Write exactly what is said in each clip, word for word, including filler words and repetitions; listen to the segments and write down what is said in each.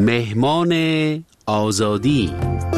مهمان آزادی.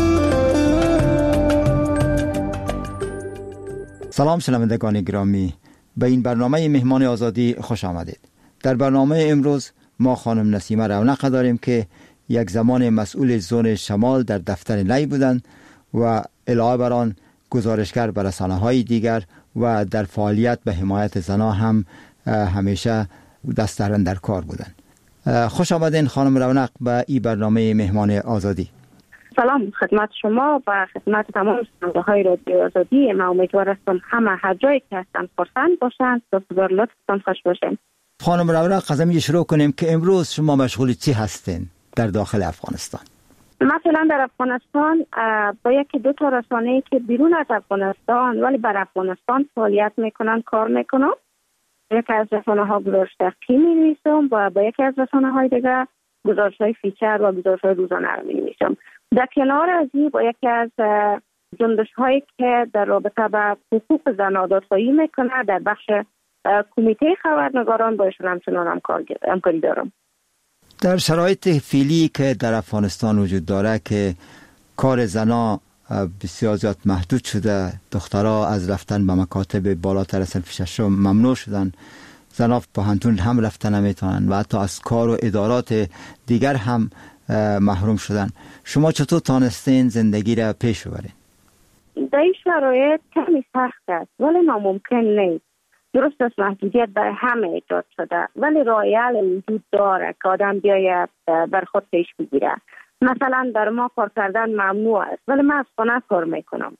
سلام شنوندگان گرامی، به این برنامه مهمان آزادی خوش آمدید. در برنامه امروز ما خانم نسیمه رونق داریم که یک زمان مسئول زون شمال در دفتر نی بودند و علاوه بر آن گزارشگر به رسانه‌های دیگر و در فعالیت به حمایت زنان هم همیشه دست در کار بودند. خوش آمدین خانم رونق به این برنامه مهمان آزادی. سلام خدمت شما و خدمت تمام شنونده‌های رادیو آزادی. من امیدوار هستم همه هر جایی که هستن خرسند باشن، سپاسگزار لطفتان خوش باشین. خانم رونق، از اینجا شروع کنیم که امروز شما مشغول چی هستین در داخل افغانستان؟ مثلا در افغانستان با یکی دو تا رسانه‌ای که بیرون از افغانستان ولی بر افغانستان فعالیت میکنن کار میکنم. یکی از رسانه‌ها گزارش دقیقی می‌نویسم و با یکی از رسانه‌های دیگر گزارش‌های فیچر و گزارش‌های روزانه رو می‌نویسم. در کنار از این با یکی از جنبش‌هایی که در رابطه با حقوق زنان دادخواهی میکنه در بخش کمیته خبرنگاران با ایشون همچنان همکاری دارم. در شرایط فعلی که در افغانستان وجود داره که کار زنان بسیار زیاد محدود شده، دخترها از رفتن به مکاتب بالاتر از صنف ششم ممنوع شدن، زنان پوهنتون هم رفتن نمیتونن و حتی از کار و ادارات دیگر هم محروم شدن. شما چطور تانستین زندگی را پیش ببرین؟ در این شرایط کمی سخت است ولی ناممکن نیست. درست است محدودیت برای همه ایجاد شده ولی راه حل وجود داره که آدم بیاید بر خود پیش بگیره. مثلا در ما کار کردن ممنوع است ولی من از خانه کار میکنم.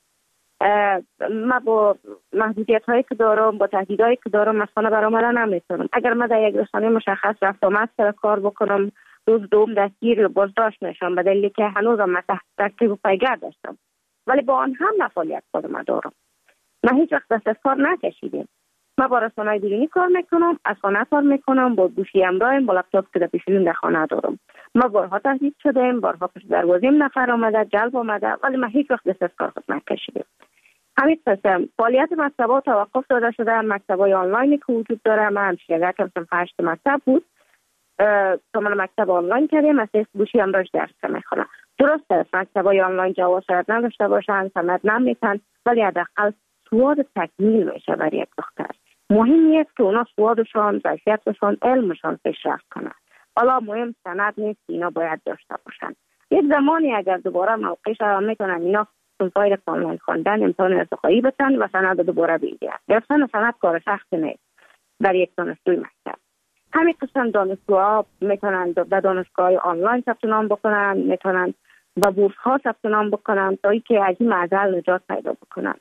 من با محدودیت هایی که دارم، با تهدیدهایی که دارم از خانه برآمدن نمیتونم. اگر من در یک رسانه مشخص رفت آمد سر کار بکنم، روز دوم دستگیر بازداشت میشم به دلیلی که هنوزم من تحت تعقیب و پیگرد داشتم. ولی با آن هم فعالیت خودم دارم. من هیچ وقت دست از کار نکشیدم. من با رسانه‌های بیرونی کار میکنم، از خانه کار میکنم، با گوشی همراهم، با لپتاپ که در پیشونیم در خانه دارم. ما بارها تهدید شدیم، بارها پشت دروازه‌ام نفر آمده، جلب آمده، ولی من هیچ وقت دست از کار خود نکشیدم. همین قسم فعالیت مکتب‌ها توقف داده شده. مکتب‌های آنلاینی که وجود داره، من همشیرگه کردم هشت مکتب بود. تا من مکتب آنلاین کردیم، از گوشی همراهش درس میخونم. درست است مکتب‌های آنلاین جواز شاید نداشته باشن، سند نمیتن، ولی حداقل سواد تکمیل میشه برای یک دختر. مهم است که اونا سوادشان، ظرفیتشان، علمشان پیشرفت کنه. حالا مهم سند نیست، اینا باید داشته باشن. یک زمانی اگر دوباره موقعش را میتونن اینا فایل آنلاین خواندن امتحان ارتقایی بتن و سند دوباره بگیرن. گرفتن سند کار سخت نیست برای یک دانشجوی مکتب. همین قسم دانشجوها میتونن در دانشگاه آنلاین ثبت نام بکنن، میتونن با بورس ها ثبت نام بکنن تا اینکه از این معضل نجات پیدا بکنن.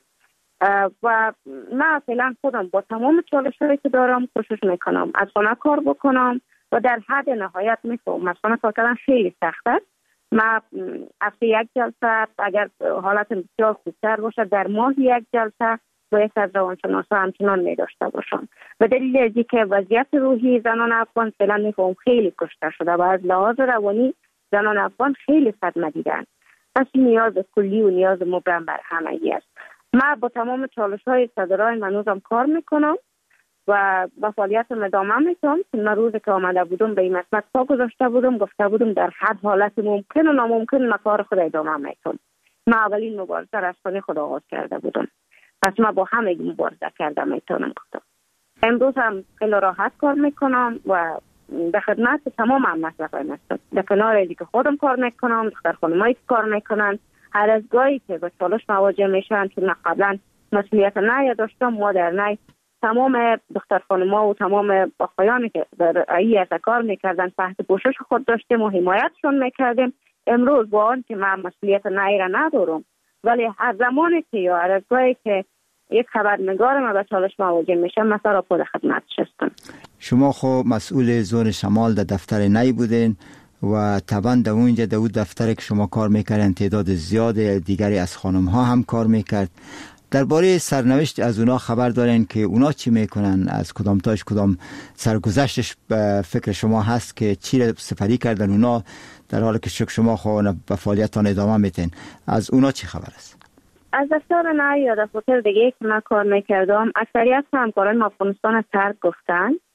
و من فعلا خودم با تمام چالش‌هایی که دارم کوشش میکنم از خانه کار بکنم و در حد نهایت میفهمم از خانه کار کردن خیلی سخت است. من هفته یک جلسه اگر حالت بسیار خوبتر باشه در ماه یک جلسه با یک از روانشناسا همچنان می‌داشته باشم. و دلیل از اینکه وضعیت روحی زنان افغان فعلا میفهمم خیلی کشته شده و از لحاظ روانی زنان افغان خیلی صدمه دیدن. پس نیاز کلی و نیاز مبرم بر همگی است. من با تمام چالش‌های صدرای منوزم کار میکنم و با فعالیتم ادامه میتونم. من روزی که آمده بودم به این مسئله پا گذاشته بودم، گفته بودم در هر حالت ممکن و ناممکن من کار خود ادامه میتونم. من اولین مبارزه را از خانه خود آغاز کرده بودم، پس من با همه مبارزه کرده میتونم گفتم. امروز هم خیلی راحت کار میکنم و به خدمت تمام هم مسئله هستم. در کنار اینکه که خودم کار میکنم، دختر خانمایی که کار میکنن، هر از گاهی که با چالش مواجه میشن، چون قبلا مسئولیت نه داشتم، ما در نه تمام دختر خانم‌ها و تمام آقایانی که در این کار میکردن تحت پوشش خود داشتیم و حمایتشون میکردیم. امروز با آن که من مسئولیت نه را ندارم، ولی هر زمانی که یا هر از گاهی که یک خبرنگار ما به چالش مواجه میشه، مثلا را خود خدمتش هستم. شما خب مسئول زون شمال در دفتر نی بودین و طبعا در اونجا در اون دفتر که شما کار میکردن تعداد زیاد دیگری از خانم ها هم کار میکرد. درباره سرنوشت از اونا خبر دارین که اونا چی میکنن؟ از کدام تاش کدام سرگذشتش به فکر شما هست که چی را سپری کردن اونا در حالی که شما خود به فعالیتان ادامه میتین؟ از اونا چی خبر است؟ از دفتر نه یا دفتر دیگه که من کار میکردم اکثریت همکاران افغانستان ترک گفتن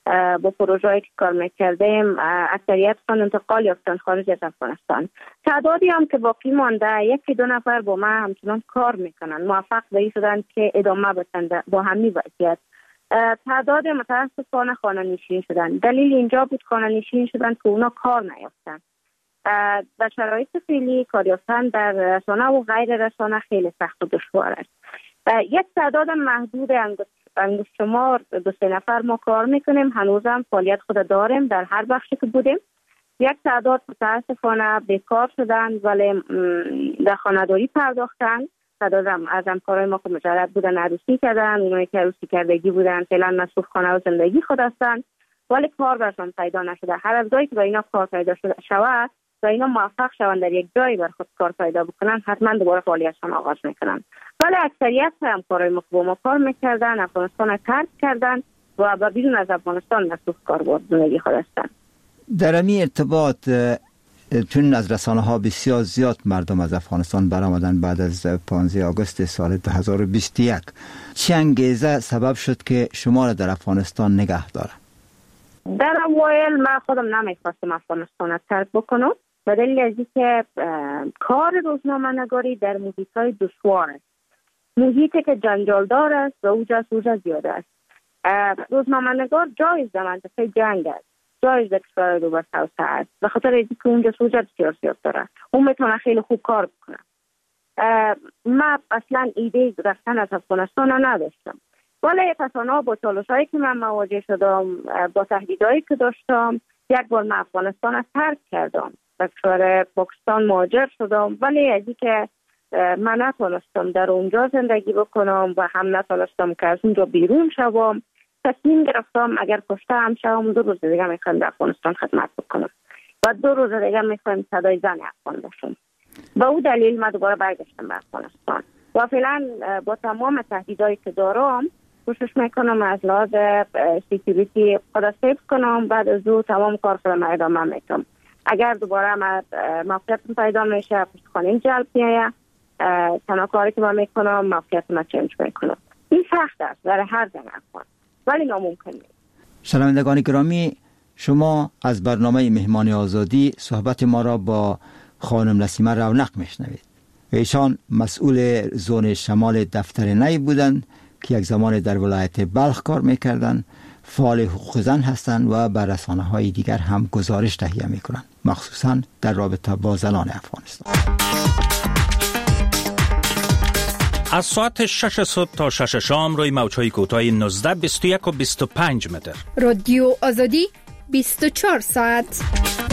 با پروژه‌ای که کار میکردیم اکثریتشان انتقال یافتن خارج از افغانستان. تعدادی هم که باقی مانده یکی دو نفر با ما همچنان کار میکنن، موفق به این شدن که ادامه بدن با همین وضعیت. تعداد متاسفانه خانه نشین شدن. دلیل اینجا بود خانه نشین شدن که اونا کار نیافتن. در شرایط فعلی کار یافتن در رسانه و غیر رسانه خیلی سخت و دشوار است. یک تعداد محدود انگشت شمار دو سه نفر ما کار میکنیم، هنوزم فعالیت خود داریم در هر بخشی که بودیم. یک تعداد متاسفانه بیکار شدن ولی در خانه‌داری پرداختن. تعداد از همکارای ما که مجرد بودن عروسی کردن، اونایی که عروسی کردگی بودن فعلا مصروف خانه و زندگی خود هستن ولی کار برشان پیدا نشده. هر از گاهی که با اینا کار پیدا شود و اینا موفق شوند در یک جایی بر خود کار پیدا بکنن، حتما دوباره فعالیتشان آغاز میکنن. ولی اکثریت همکارای ما که با ما کار میکردن افغانستان ترک کردن و با بیرون از افغانستان مصروف کار بود زندگی خود هستن. در این ارتباط چون از رسانه ها بسیار زیاد مردم از افغانستان برآمدن بعد از پانزده آگوست سال دو هزار و بیست و یک، چه انگیزه سبب شد که شما را در افغانستان نگه داره؟ در اوایل من خودم نمیخواستم افغانستان را ترک بکنم به دلیل از اینکه کار روزنامه نگاری در محیط‌های دشوار است، محیطی که جنجالدار است و اوجا سوژه زیاد است. روزنامه نگار جایز در منطقه جنگ است، جایز در کشور دو بر توسعه است، به خاطر اینکه اونجا سوژه بسیار زیاد داره، اون میتونه خیلی خوب کار بکنه. من اصلا ایده رفتن از افغانستان نداشتم، ولی تصانع با چالش‌هایی که من مواجه شدم، با تهدیدهایی که داشتم، یک بار من افغانستان را ترک کردم، به کشور پاکستان مهاجر شدم. ولی از اینکه من نتونستم در اونجا زندگی بکنم و هم نتونستم که از اونجا بیرون شوم، تصمیم گرفتم اگر کشته هم شوم دو روز دیگه میخوایم در افغانستان خدمت بکنم و دو روز دیگه میخوایم صدای زن افغان باشم. با او دلیل من دوباره برگشتم به افغانستان و فعلا با تمام تهدیدایی که دارم کوشش میکنم از لحاظ سکیوریتی خود سیف کنم، بعد از او تمام کار خودم ادامه میدم. اگر دوباره من موقعیتم پیدا میشه پشتخانه‌ام جلب میایه، تنها کاری که من میکنم موقعیتم چنج میکنم. این سخت است برای هر زن افغان ولی ناممکن نیست. شنوندگان گرامی، شما از برنامه مهمان آزادی صحبت ما را با خانم نسیمه رونق میشنوید. ایشان مسئول زون شمال دفتر نی بودند که یک زمان در ولایت بلخ کار میکردند، فعال حقوق زن هستند و بر رسانه‌های دیگر هم گزارش تهیه میکنند، مخصوصا در رابطه با زنان افغانستان. از ساعت شش صبح تا شش شام روی موج‌های کوتاه نوزده، بیست و یک و بیست و پنج متر. رادیو آزادی بیست و چهار ساعت.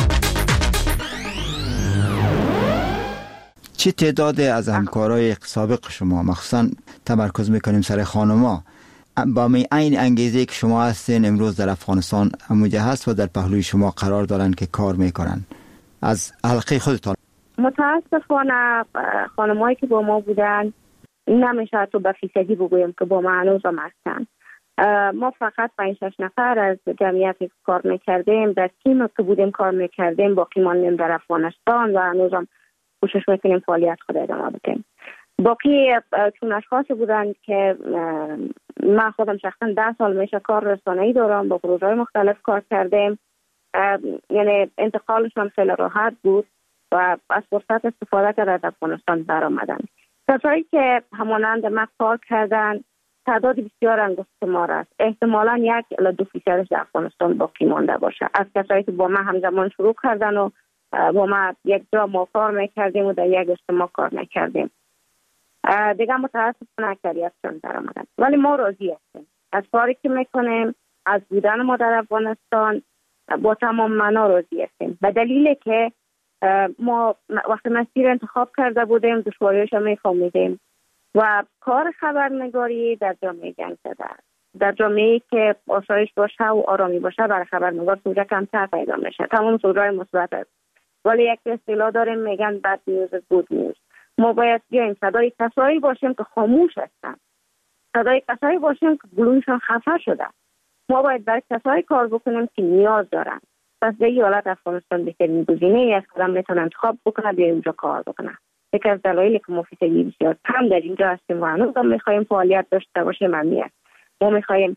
چه تعداد از همکارای سابق شما، مخصوصا تمرکز میکنیم سر خانم‌ها، با می این انگیزه که شما هستین امروز در افغانستان همونجا هست و در پهلوی شما قرار دارن که کار میکنن، از حلقه خودتان؟ متاسفانه خانمایی که با ما بودن نمیشه تو به فیصدی بگویم که با ما هنوز هم هستن. ما فقط پنج شش نفر از جمعیتی که کار میکردیم در تیم که بودیم کار میکردیم باقی ماندیم در افغانستان و هنوز هم کوشش میکنیم فعالیت خود ادامه بدیم. باقی چون اشخاصی بودن که من خودم شخصا ده سال میشه کار رسانه‌ای دارم، با پروژه‌های مختلف کار کردیم، یعنی انتقالشون خیلی راحت بود و از فرصت استفاده کرده از افغانستان برآمدن. کسایی که همانند ما کار کردن تعداد بسیار انگشت شمار است، احتمالاً یک الی دو فیصدش در افغانستان باقی مانده باشه از کسایی که با ما همزمان شروع کردن و با ما یک جا ما کار میکردیم و در یک اجتماع کار میکردیم. دیگه متاسفانه اکثریتشون در آمدن، ولی ما راضی هستیم از کاری که میکنیم، از بودن ما در افغانستان با تمام معنا راضی هستیم، به دلیلی که ما وقتی مسیر انتخاب کرده بودیم دشواریش هم میفهمیدیم و کار خبرنگاری در جامعه جنگ زده است. در جامعه‌ای که آسایش باشه و آرامی باشه برای خبرنگار سوژه کمتر پیدا میشه، تمام سوژه‌های مثبت است، ولی یک اصطلاح داریم میگن بد نیوز گود نیوز. ما باید بیایم صدای کسایی باشیم که خاموش هستن، صدای کسایی باشیم که گلویشون خفه شده. ما باید برای کسایی کار بکنیم که نیاز دارن. پس به این حالت افغانستان بهترین گزینه‌ای است که آدم میتونه انتخاب بکنه بیایم اینجا کار بکنه. یکی از دلایلی که ما فیصدی بسیار کم در اینجا هستیم و هنوز هم میخوایم فعالیت داشته باشیم همین است. ما میخوایم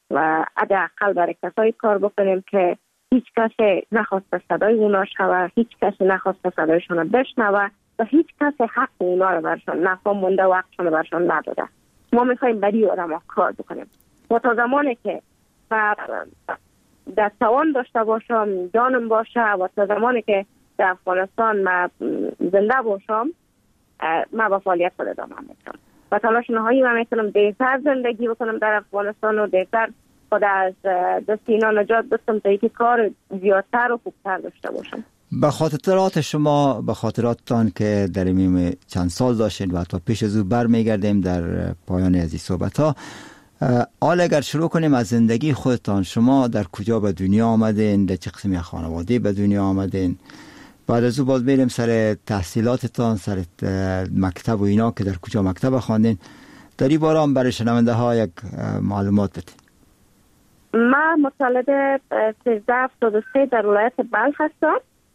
و حداقل برای کسایی کار بکنیم که هیچ کسی نخواسته صدای اونا شوه، هیچ کسی نخواسته صدایشون رو بشنوه و هیچ کسی حق اونا رو برشان نفهم مونده و حقشون رو برشان نداده. ما میخواییم برای آدم ها کار بکنیم و تا زمانی که در توان داشته باشم، جانم باشه و تا زمانی که در افغانستان ما زنده باشم، ما با فعالیت خود ادامه میکنم و تلاش نهایی من میکنم بهتر زندگی بکنم در افغانستان و بهتر خود از دست اینا نجات بدم تا اینکه کار زیادتر و خوبتر داشته باشم. به خاطرات شما، به خاطراتتان که در این چند سال داشتین و تا پیش از او برمیگردیم در پایان از این صحبت ها، حال اگر شروع کنیم از زندگی خودتان، شما در کجا به دنیا آمدین، در چه قسمی خانواده به دنیا آمدین؟ بعد از او باز بریم سر تحصیلاتتان، سر مکتب و اینا که در کجا مکتب خواندین. در این باره هم برای شنونده ها یک معلومات بدین. من متولد سیزده هفتاد و سه در ولایت بلخ هستم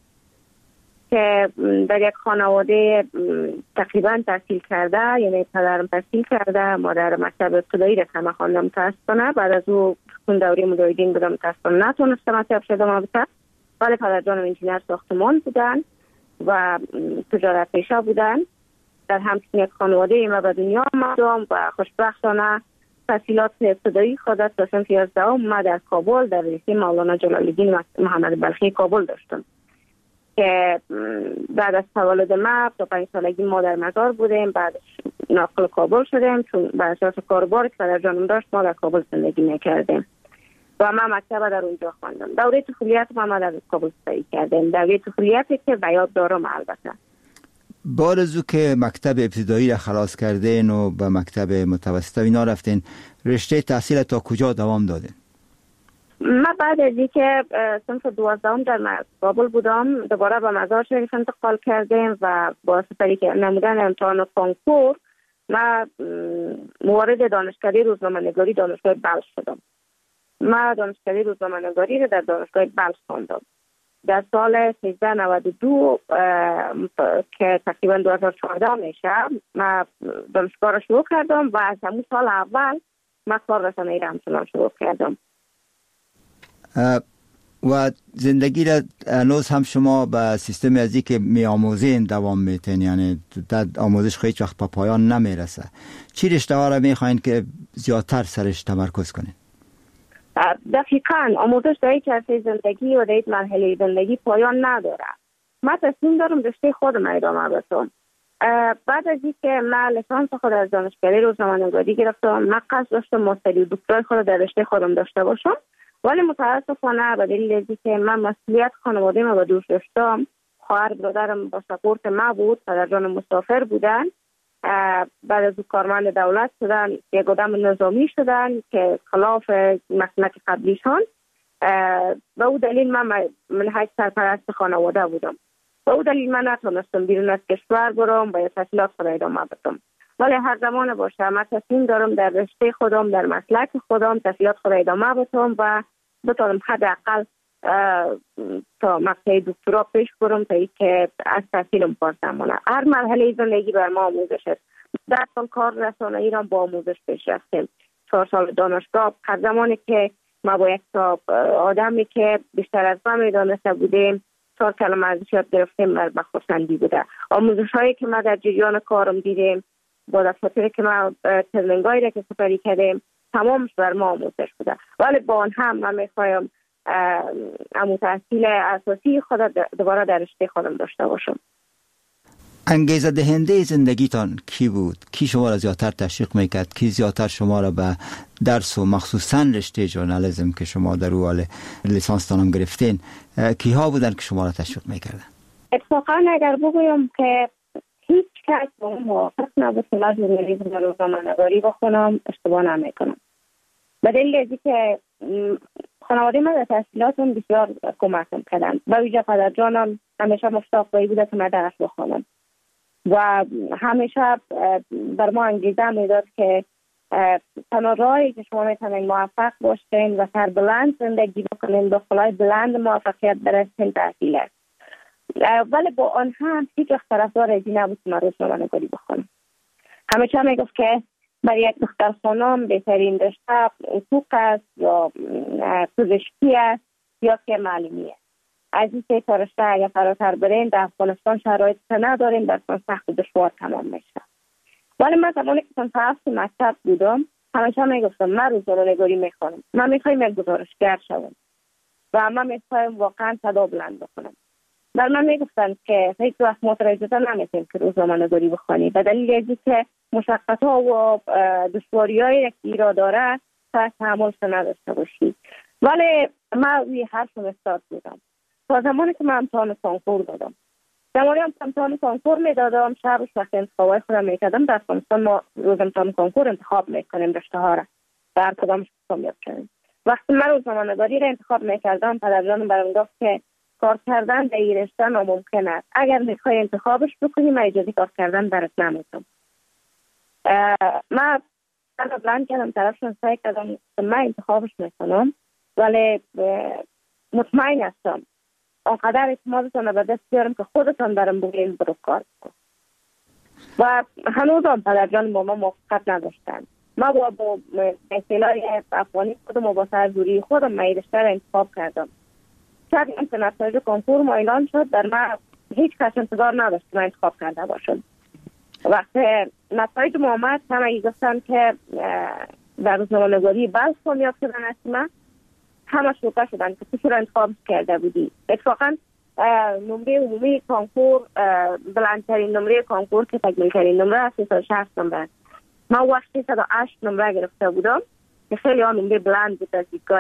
که در یک خانواده تقریبا تحصیل کرده، یعنی پدرم تحصیل کرده، مادر مکتب ابتدایی را که خواندم متاسفانه. بعد از او خون دوره مجاهدین بودم، متاسفانه نتونستم مکتب شدم البته، ولی پدر جانم انجینر ساختمان بودن و تجارت پیشه بودن. در همچین یک خانواده ما به دنیا آمدم و خوشبختانه تحصیلات ابتدایی خود تا صنف یازدهم ما در کابل در لیسه مولانا جلال الدین محمد بلخی کابل داشتم که بعد از تولد ما تا پنج سالگی ما در مزار بودیم. بعد ناقل کابل شدیم چون بر اساس کاربار که پدر جانم داشت ما در کابل زندگی میکردیم و من مکتب در اونجا خواندم. دوره طفولیت ما در کابل سپری کردیم، دوره طفولیتی که به یاد دارم. البته بعد از او که مکتب ابتدایی را خلاص کردین و به مکتب متوسط اینا رفتین، رشته تحصیل تا کجا دوام دادین؟ من بعد از اینکه صنف دوازدهم در کابل بودم دوباره به مزار شریف انتقال کردیم و با سپری که نمودن امتحان کنکور من موارد دانشکده روزنامه‌نگاری دانشگاه بلخ شدم. من دانشکده روزنامه‌نگاری را در دانشگاه بلخ خواندم. در سال سیزده نود و دو که تقریبا دو هزار و چهارده میشه من دانشگاه را شروع کردم و از همون سال اول من کار رسانه‌ای را همچنان شروع کردم. و زندگی را هنوز هم شما به سیستم ازی که می آموزین دوام میتین، یعنی در آموزش خیلی وقت پا پایان نمیرسه؟ چی رشته ها را میخواین که زیادتر سرش تمرکز کنین؟ دقیقاً آموزش در یک عرصه زندگی و در یک مرحله زندگی پایان نداره. من تصمیم دارم رشته خودم ادامه بدم. بعد از اینکه من لیسانس خود از دانشکده روزنامه‌نگاری گرفتم، من قصد داشتم ماستری و دکترای خود در رشته خودم داشته باشم، ولی متاسفانه به دلیل اینکه من مسئولیت خانواده ما به دوش داشتم، خواهر برادرم با سپورت ما بود، پدر جانم مسافر بودن، بعد از کارمند دولت شدن، یک آدم نظامی شدن که خلاف مسلک قبلیشان. به او دلیل من منهج سرپرست خانواده بودم. به او دلیل من نتونستم بیرون از کشور برم و تحصیلات خود ادامه بدم. ولی هر زمان باشه من تصمیم دارم در رشته خودم، در مسلک خودم تحصیلات خود ادامه بدم و بتونم حداقل تا مقطع دکترا پیش برم تا اینکه از تحصیلم باز نمونه. هر مرحله زندگی بر ما آموزش است. در کار رسانه‌ای را با آموزش پیش رفتیم. چهار سال دانشگاه، هر زمانی که ما با یک آدمی که بیشتر از ما میدانسته بودیم چهار کلمه ازش یاد گرفتیم، بر خرسندی بوده. آموزش هایی که ما در جریان کارم دیدیم با دفاتری که ما ترنینگایی را که سپری کردیم تمامش بر ما آموزش بوده. ولی با آن هم من میخوایم امو تحصیل اساسی خود دوباره در رشته خودم داشته باشم. انگیزه دهنده زندگیتان کی بود؟ کی شما را زیادتر تشویق میکرد؟ کی زیادتر شما را به درس و مخصوصا رشته ژورنالیسم که شما در او حال لیسانس تانم گرفتین، کی ها بودن که شما را تشویق میکردن؟ اتفاقا اگر بگویم که هیچ کس با اون موافق نبود که من ژورنالیسم و روزنامه‌نگاری بخونم، اشتباه نمیکنم. به دلیل اینکه که خانواده من در تحصیلاتم بسیار کمکم کردن. با ویژه پدر جانم همیشه مشتاق بوده که من درس بخونم و همیشه بر ما انگیزه میداد که تنها راهی که شما میتونید موفق باشین و سربلند زندگی بکنین، به خلای بلند موفقیت برسین، تحصیل است. ولی با آن هم هیچ وقت طرفدار ازی نبود که من روزنامه‌نگاری بخونم. همیشه میگفت که برای یک دختر خانم بهترین رشته حقوق است یا پزشکی است یا که معلمی است. از این سه تا رشته اگر فراتر برین در افغانستان شرایط نداریم، در سخت و دشوار تمام میشه. ولی من زمانی که من طرف مکتب بودم همیشه میگفتم من روزنامه‌نگاری میخوانم، من میخوایم یک گزارشگر شوم و من میخوایم واقعا صدا بلند بکنم. در من میگفتن که هیچ وقت ما تو اجازه نمیدیم که روزنامه‌نگاری بخوانی، به دلیل اینکه مشقت‌ها و دشواری‌هایی که ایرا داره تا تحمل نداشته باشی. ولی من روی حرف استاد بودم تا زمانی که من امتحان کنکور دادم. زمانی هم امتحان کنکور میدادم، شب وقت انتخابای خودم میکردم. در افغانستان ما روز امتحان کنکور انتخاب میکنیم رشته ها را در کدامش کامیاب شدیم. وقتی من روزنامه‌نگاری را انتخاب میکردم پدرجانم برام گفت که کار کردن در این رشته ناممکن است، اگر میخوای انتخابش بکنی من اجازه کار کردن برات نمیدم. من انا بلند کردم طرفشون سعی کردم من انتخابش میکنم، ولی مطمئن هستم آنقدر اعتمادتان به دست بیارم که خودتان برام بگوین برو کار کن. و هنوز هم پدرجان با ما موافقت نداشتن. ما با با اصطلاح افغانی خودم و با سرزوری خودم من رشته را انتخاب کردم. شب این که نتایج کنکور ما اعلان شد، در من هیچ کس انتظار نداشت که من انتخاب کرده باشم. وقتی نتایج ما آمد همه گفتن که در روزنامه‌نگاری بلخ کامیاب شدن است، من همه شوکه شدن که تو چرا انتخاب کرده بودی. اتفاقا نمره عمومی کنکور بلندترین نمره کنکور که تکمیل ترین نمره است سیصد و شصت نمره. من وقتی سیصد و هشت نمره گرفته بودم که خیلی ها نمره بلند بود از دیدگاه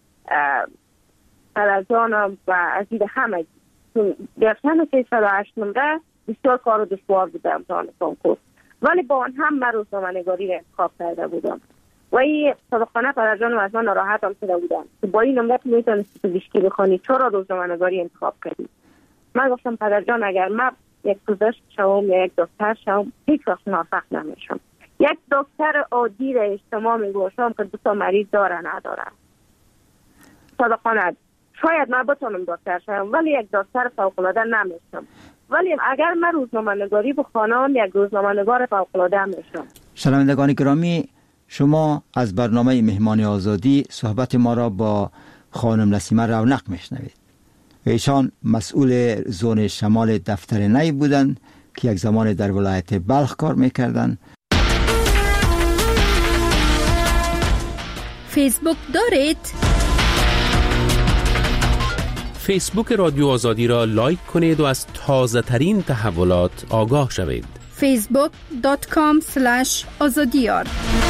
پدرجانم و از دید همه. گرفتن سیصد و هشت نمره بسیار کار و دشوار بوده امتحان کنکور، ولی با آن هم من روزنامه‌نگاری را انتخاب کرده بودم و این صادقانه پدرجانم از من ناراحت هم شده بودم که با این نمره تو میتونستی پزشکی بخوانی، چرا روزنامه‌نگاری انتخاب کردی؟ من گفتم پدرجان اگر من یک پزشک شوم یا یک دکتر شوم هیچ وقت موفق نمیشم. یک دکتر عادی را اجتماع میگوشم که دو تا مریض داره نداره. صادقانه شاید من بتونم دکتر شوم ولی یک دکتر فوق‌العاده نمیشم. ولی اگر من روزنامه‌نگاری بخوانم یک روزنامه‌نگار فوق‌العاده میشم. شنوندگان گرامی، شما از برنامه مهمان آزادی صحبت ما را با خانم نسیمه رونق میشنوید. ایشان مسئول زون شمال دفتر نی بودند که یک زمان در ولایت بلخ کار میکردند. فیسبوک دارید؟ فیسبوک رادیو آزادی را لایک کنید و از تازه ترین تحولات آگاه شوید. فیسبوک دات کام سلش آزادیار.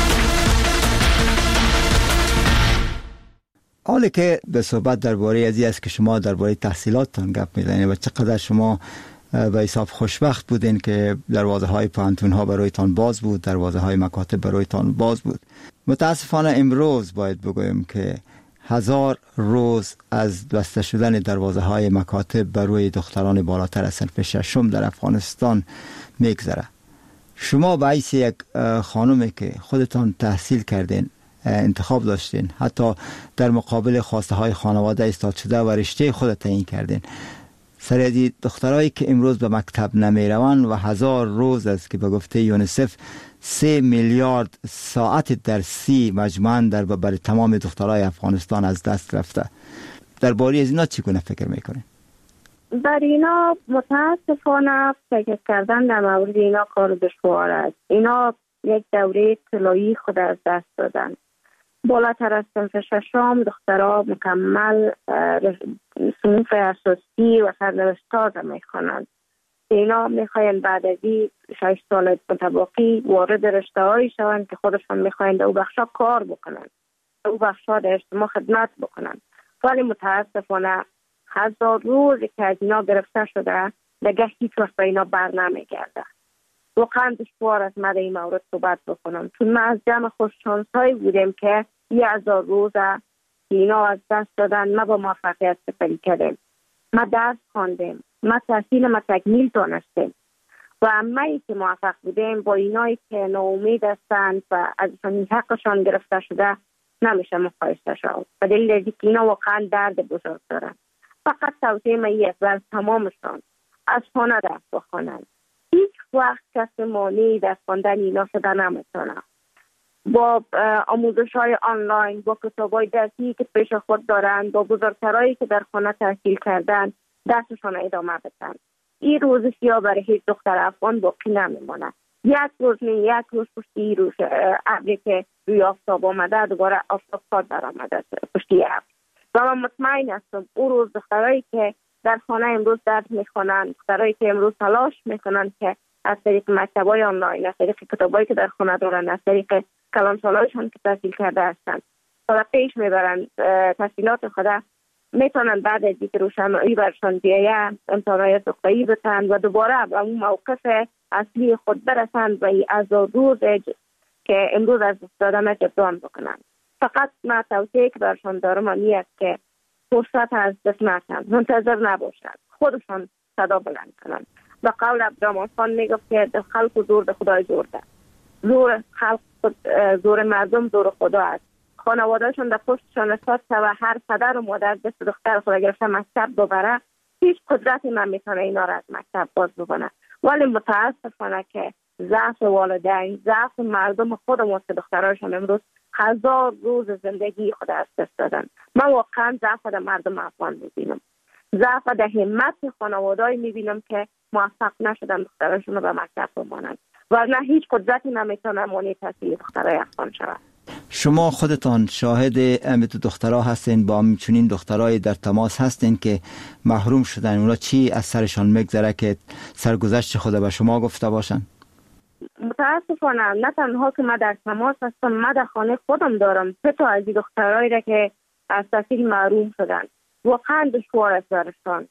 حالا که به صحبت درباره ازی است که شما درباره تحصیلاتتان گپ میزنید و چقدر شما به حساب خوشبخت بودین که دروازه های پانتون ها برایتان باز بود، دروازه های مکاتب برایتان باز بود. متاسفانه امروز باید بگویم که هزار روز از بسته شدن دروازه های مکاتب برای دختران بالاتر از صنف ششم در افغانستان میگذره. شما به حیث یک خانومی که خودتان تحصیل کردین، انتخاب داشتین، حتی در مقابل خواسته های خانواده ایستاد شده و رشته خود تعیین کردین، سر از دخترایی که امروز به مکتب نمی روند و هزار روز است که به گفته یونیسف سه میلیارد ساعت درسی مجموعاً در بر تمام دخترای افغانستان از دست رفته. درباره از اینا چگونه فکر میکنین؟ در اینا متاسفانه فکر کردن در مورد اینا کار دشوار است. اینا یک دوره طلایی خود از دست دادن. بالاتر از صنف ششم دخترها مکمل صنف اساسی و سرنوشت تازه میخوانند. اینا میخواین بعد از این شش سال متباقی وارد رشته هایی شوند که خودشان میخواین در او بخشا کار بکنند، در او بخشا در اجتماع خدمت بکنند. ولی متاسفانه هزار روز که از اینا گرفته شده دیگه هیچ وقت به اینا بر نمیگرده. واقعا دشوار از من این مورد صحبت بکنم، چون ما از جمع خوششانس هایی بودیم که یه هزار روزه اینا از دست دادن، ما با موفقیت سپری کردیم، ما درس خواندیم، ما تحصیل ما تکمیل دانستیم و همه‌ای که موفق بودیم با اینایی که ناامید هستند و ازشان حقشان گرفته شده نمیشه مقایسه شد. به دلیل اینکه اینا واقعا درد بزرگ دارن. فقط توصیه من یک و تمامشان از خانه درس بخوانند. هیچ وقت کسی مانعی در خواندن اینا شده نمیتونه. با آموزش های آنلاین، با کتاب های درسی که پیش خود دارند، با بزرگترایی که در خانه تحصیل کردن درسشان ادامه بدن. این روز سیاه برای هیچ دختر افغان باقی نمیمونه. یک روز نه یک روز پشتی روز ابری که روی آفتاب آمده دوباره آفتاب خود در آمده پشتی ابر. و من مطمئن هستم اون روز دخترایی که در خانه امروز درس میخونن، دخترایی که امروز تلاش میکنن که از طریق مکتبای آنلاین، از طریق کتابایی که در خانه دارن، از طریق کلانسالایشان که تحصیل کرده هستند تا پیش میبرن تحصیلات خود، میتونن بعد از اینکه روشنایی برشان بیایه امتحانات نقطه‌ای بتن و دوباره به اون موقف اصلی خود برسند و این از روز که امروز از دادن جبران بکنن. فقط من توصیه که برشان دارم اینه که فرصت از دست نکنن، منتظر نباشند، خودشان صدا بلند کنن. به قول عبدالرحمن خان میگفت که در خلق و زور در خدای زور ده. زور خلق زور مردم زور خدا است. خانوادهشون در پشتشان استاد و هر پدر و مادر دست دختر خود گرفته مکتب ببره، هیچ قدرتی نمیتونه اینا را از مکتب باز بکنه. ولی متاسفانه که ضعف والدین، ضعف مردم خودمون که دختراشون امروز هزار روز زندگی خود از دست دادن. من واقعا ضعف در مردم افغان میبینم، ضعف در همت خانواده‌ای میبینم که موفق نشدن دختراشون رو به مکتب بمانند و نه هیچ قدرتی نمیتونه مانع تحصیل دخترای افغان شود. شما خودتان شاهد امت دخترها هستین، با همچنین دخترای در تماس هستین که محروم شدن، اونا چی از سرشان میگذره که سرگذشت خود به شما گفته باشن؟ متاسفانه نه تنها که من در تماس هستم، من در خانه خودم دارم سه تا از این دخترایی را که از تحصیل محروم شدن. واقعا دشوار است برشان.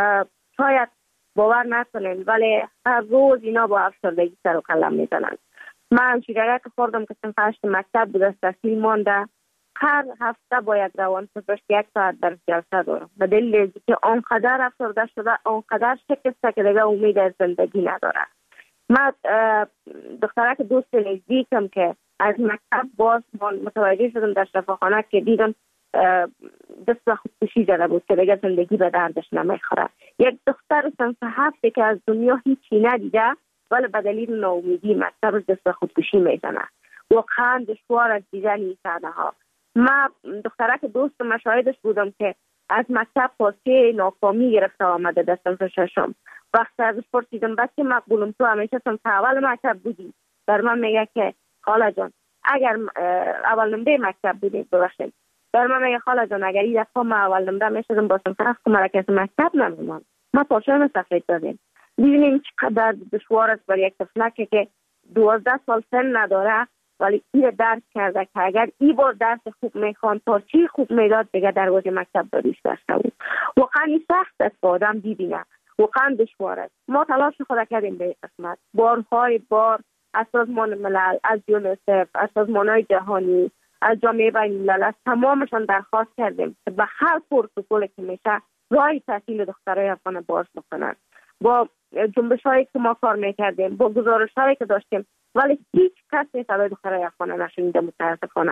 شاید باور نکنین ولی هر روز اینا با افسردگی سر و کله میزنن. من شیرگه که خوردم که صنف هشت مکتب بود از تحصیل مانده، هر هفته باید روان پزشک یک ساعت در جلسه دارم به دلیل که آنقدر افسرده شده، آنقدر شکسته که دیگه امید از زندگی نداره. من دختره که دوست نزدیکم که از مکتب باز متوجه شدم در شفاخانه که دیدم دست به خودکشی زده بود که دیگه زندگی به دردش نمیخوره. یک دختر صنف هفته که از دنیا هیچی ندیده ولی به دلیل ناامیدی مکتب دست به خودکشی میزنه. واقعا دشوار از دیدن این صحنه ها. من دختره که دوست مشاهدش بودم که از مکتب پاسه ناکامی گرفته آمده در صنف ششم. وقتی ازش پرسیدم بعد که مقبولم تو همیشه صنف اول مکتب بودی، در من میگه که خاله جان اگر اول نمره مکتب بودی ببخشید، در من میگه خاله جان اگر این دفعه ما اول نمره میشدم با صنف هفت که مرکز مکتب نمیمان ما پاشم سفید دادیم. ببینیم چقدر دشوار است برای یک طفلک که دوازده سال سن نداره ولی این درس کرده که اگر این بار درس خوب میخوان تا چی خوب میداد دیگه دروازه مکتب داریش داشته بود. واقعا این سخت است که آدم ببینه، واقعا دشوار است. ما تلاش خود کردیم به قسمت بارهای بار از سازمان ملل، از یونیسف، از سازمان‌های جهانی، از جامعه بین‌الملل، از تمامشان درخواست کردیم که به هر پروتکلی که میشه راه تحصیل دخترای افغان باز بکنن. با جنبش هایی که ما کار میکردیم، با گزارش هایی که داشتیم ولی هیچ کس صدای دخترای افغان نشنیده متاسفانه.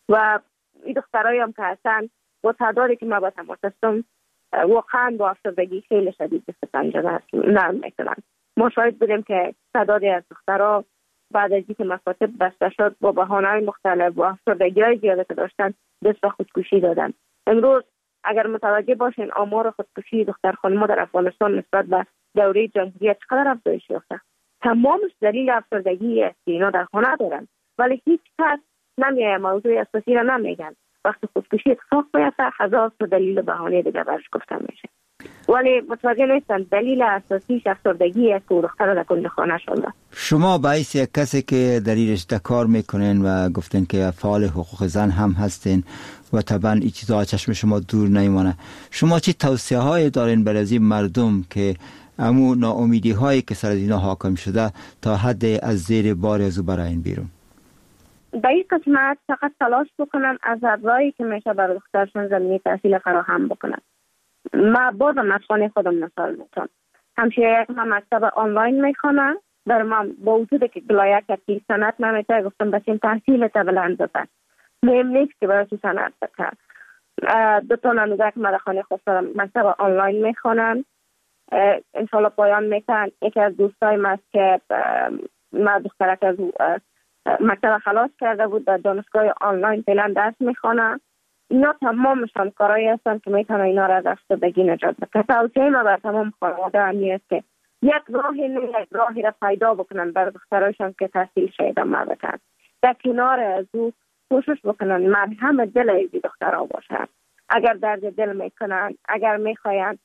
و این دخترایی هم که هستن با تعدادی که ما با تماس هستم واقعا با افسردگی خیلی شدید دست پنجه نرم میکنن. ما شاهد بودیم که تعدادی از دخترها بعد از اینکه مکاتب بسته شد با بهانه‌های مختلف و افسردگی های زیاده که داشتن دست به خودکشی دادن. امروز اگر متوجه باشین آمار خودکشی دختر خانم‌ها در افغانستان نسبت به دوره جمهوریت چقدر افزایش یافته. تمامش دلیل افسردگی است که اینا در خانه دارن ولی هیچ کس نمیایه موضوع اساسی را نمیگن. وقتی خودکشی اتفاق بیفته هزار تا دلیل بهانه دیگه برش گفته میشه ولی متوجه نیستن دلیل اساسیش افسردگی است که دختر در کل خانه شده. شما به حیث یک کسی که در این رشته کار میکنین و گفتین که فعال حقوق زن هم هستین و طبعا این چیزها چشم شما دور نمیمونه، شما چی توصیه های دارین برای مردم که امو ناامیدی هایی که سر اینا حاکم شده تا حد از زیر بار از او براین بیرون؟ در این قسمت فقط تلاش بکنن از راهی که میشه برای دخترشون زمینه تحصیل فراهم بکنن. ما بازم از خانه خودم مثال میتونم. همشه یک من مکتب آنلاین میخوانم، در من با وجود که بلایه که سنت نمیشه گفتم بسیم تحصیل تا بلند بکن. مهم نیست که برای تو سنت بکن. دو تا نموزه که من در خانه خود دارم مکتب آنلاین میخوانم. انشالله پایان میکنم. یکی از دوستای من است که من دخترک از مکتب خلاص کرده بود، در دانشگاه آنلاین فعلا درس میخوانه. اینا تمامشان کارایی هستن که میتونه اینا را از افسردگی نجات بده. توصیه ما بر تمام خانواده همی است که یک راهی نه یک راهی را پیدا بکنن بر دخترایشان که تحصیل شده ادامه بدن. در کنار از او کوشش بکنن مرهم دل ایزی دخترها باشن. اگر درد دل میکنن، اگر میخواین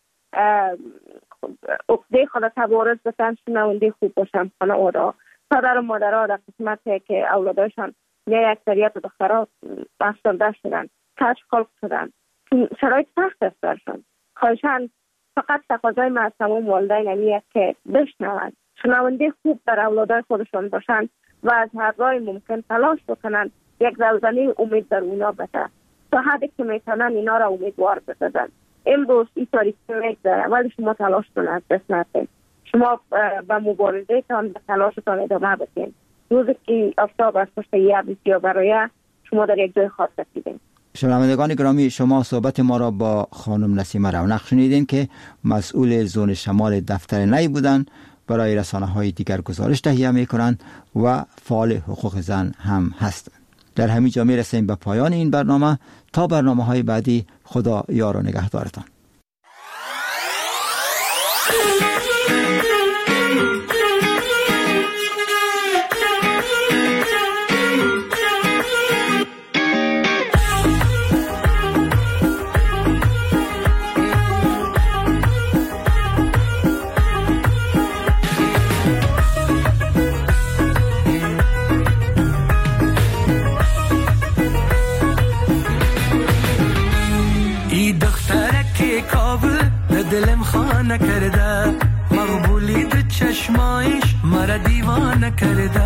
عقده خود تبارز بتن، شنونده خوب باشن خانواده. پدر و مادرها در قسمتی که اولادایشان نه اکثریت دخترها افسرده شدن، کج خلق شدن، شرایط سخت است برشان. خواهشان فقط تقاضای ما از تمام والدین همی است که بشنوند، شنونده خوب در اولادای خودشان باشند و از هر راه ممکن تلاش بکنند یک زلزله امید در اونا بده تا حدی که میتونن اینا را امیدوار بسازن. امروز این تاریخی میگذره ولی شما تلاش کنید، از دست ندید. شما به مبارزه تان به تلاشتان ادامه بدین. روزی که آفتاب از پشت یه بسیار برای شما در یک جای خاص رسیدین. شنوندگان گرامی، شما صحبت ما را با خانم نسیمه رونق شنیدین که مسئول زون شمال دفتر نی بودند. برای رسانه های دیگر گزارش تهیه می کنند و فعال حقوق زن هم هستند. در همین جا می رسیم به پایان این برنامه. تا برنامه های بعدی، خدا یار و نگهدارتان. دلم خانه کرده، مقبولی به چشمایش مرا دیوانه کرده.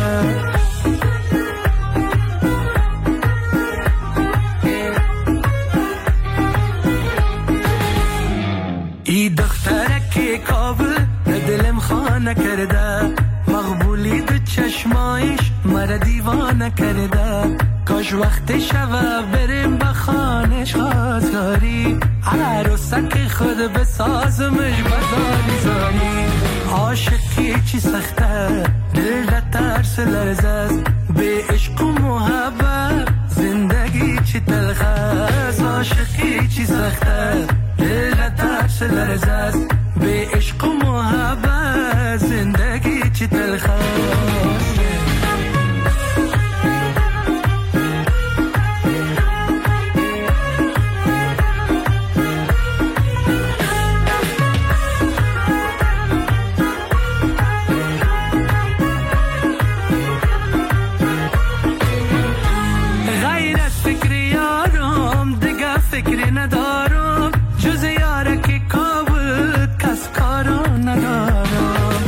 ای دختره که کابل دلم خانه کرده، مقبولی به چشمایش مرا دیوانه کرده. کاش وقت شوه بریم به خانش خواستاری، عروسک خود بسازمش بزاری زاری. عاشقی چی سخته، دل را ترس لرزه است، به عشق و محبت زندگی چی تلخ است. عاشقی چی سخته، دل را ترس لرزه است، به عشق و محبت زندگی چی تلخ است. فکری ندارم جز یاره که کابل کس کارو ندارم.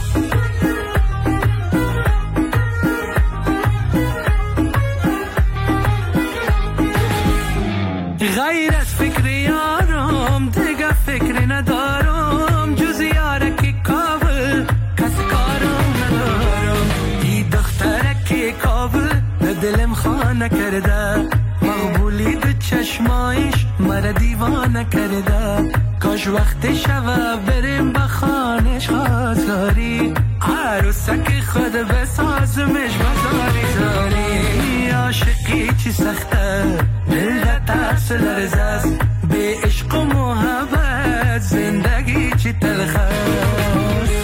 غیر از فکری یارم دیگه فکری ندارم جز یاره که کابل کس کارو ندارم. ای دختره که کابل دلم خانه کرده، مقبولی به چشمایش مرا دیوانه کرده. کاش وقت شوه بریم به خانش خواستاری، عروسک خود بسازمش بزاری زاری. عاشقی چی سخته، دل را ترس لرزه است، به عشق و محبت زندگی چی تلخ است.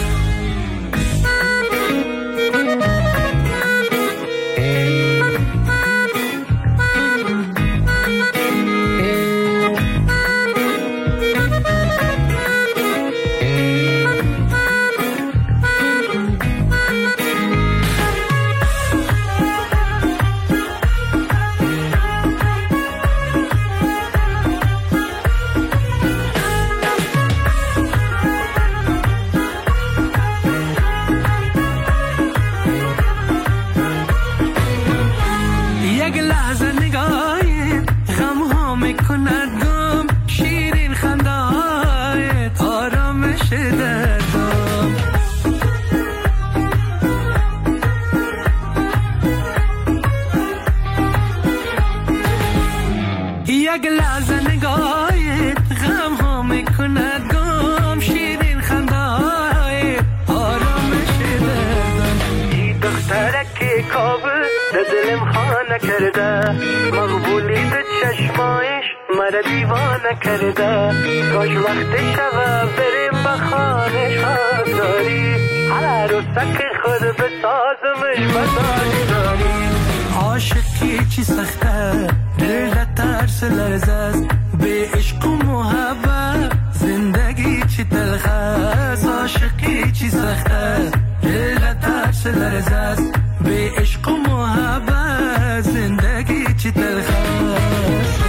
یک لحظه نگاهت غم ها میکند گم، شیرین خنده های آرامش دردم. ای دختره که کابل دلم خانه کرده مقبولی ده چشمایش مرا دیوانه کرده کاش وقت شبه بریم بخانه شاداری هر روزک خود به سازمش بسازی داری عاشقی چی سخته دل ترس لرزه است به عشق و محبت زندگی چی تلخ است عاشقی چی سخته دل ترس لرزه است به عشق و محبت زندگی چی تلخ است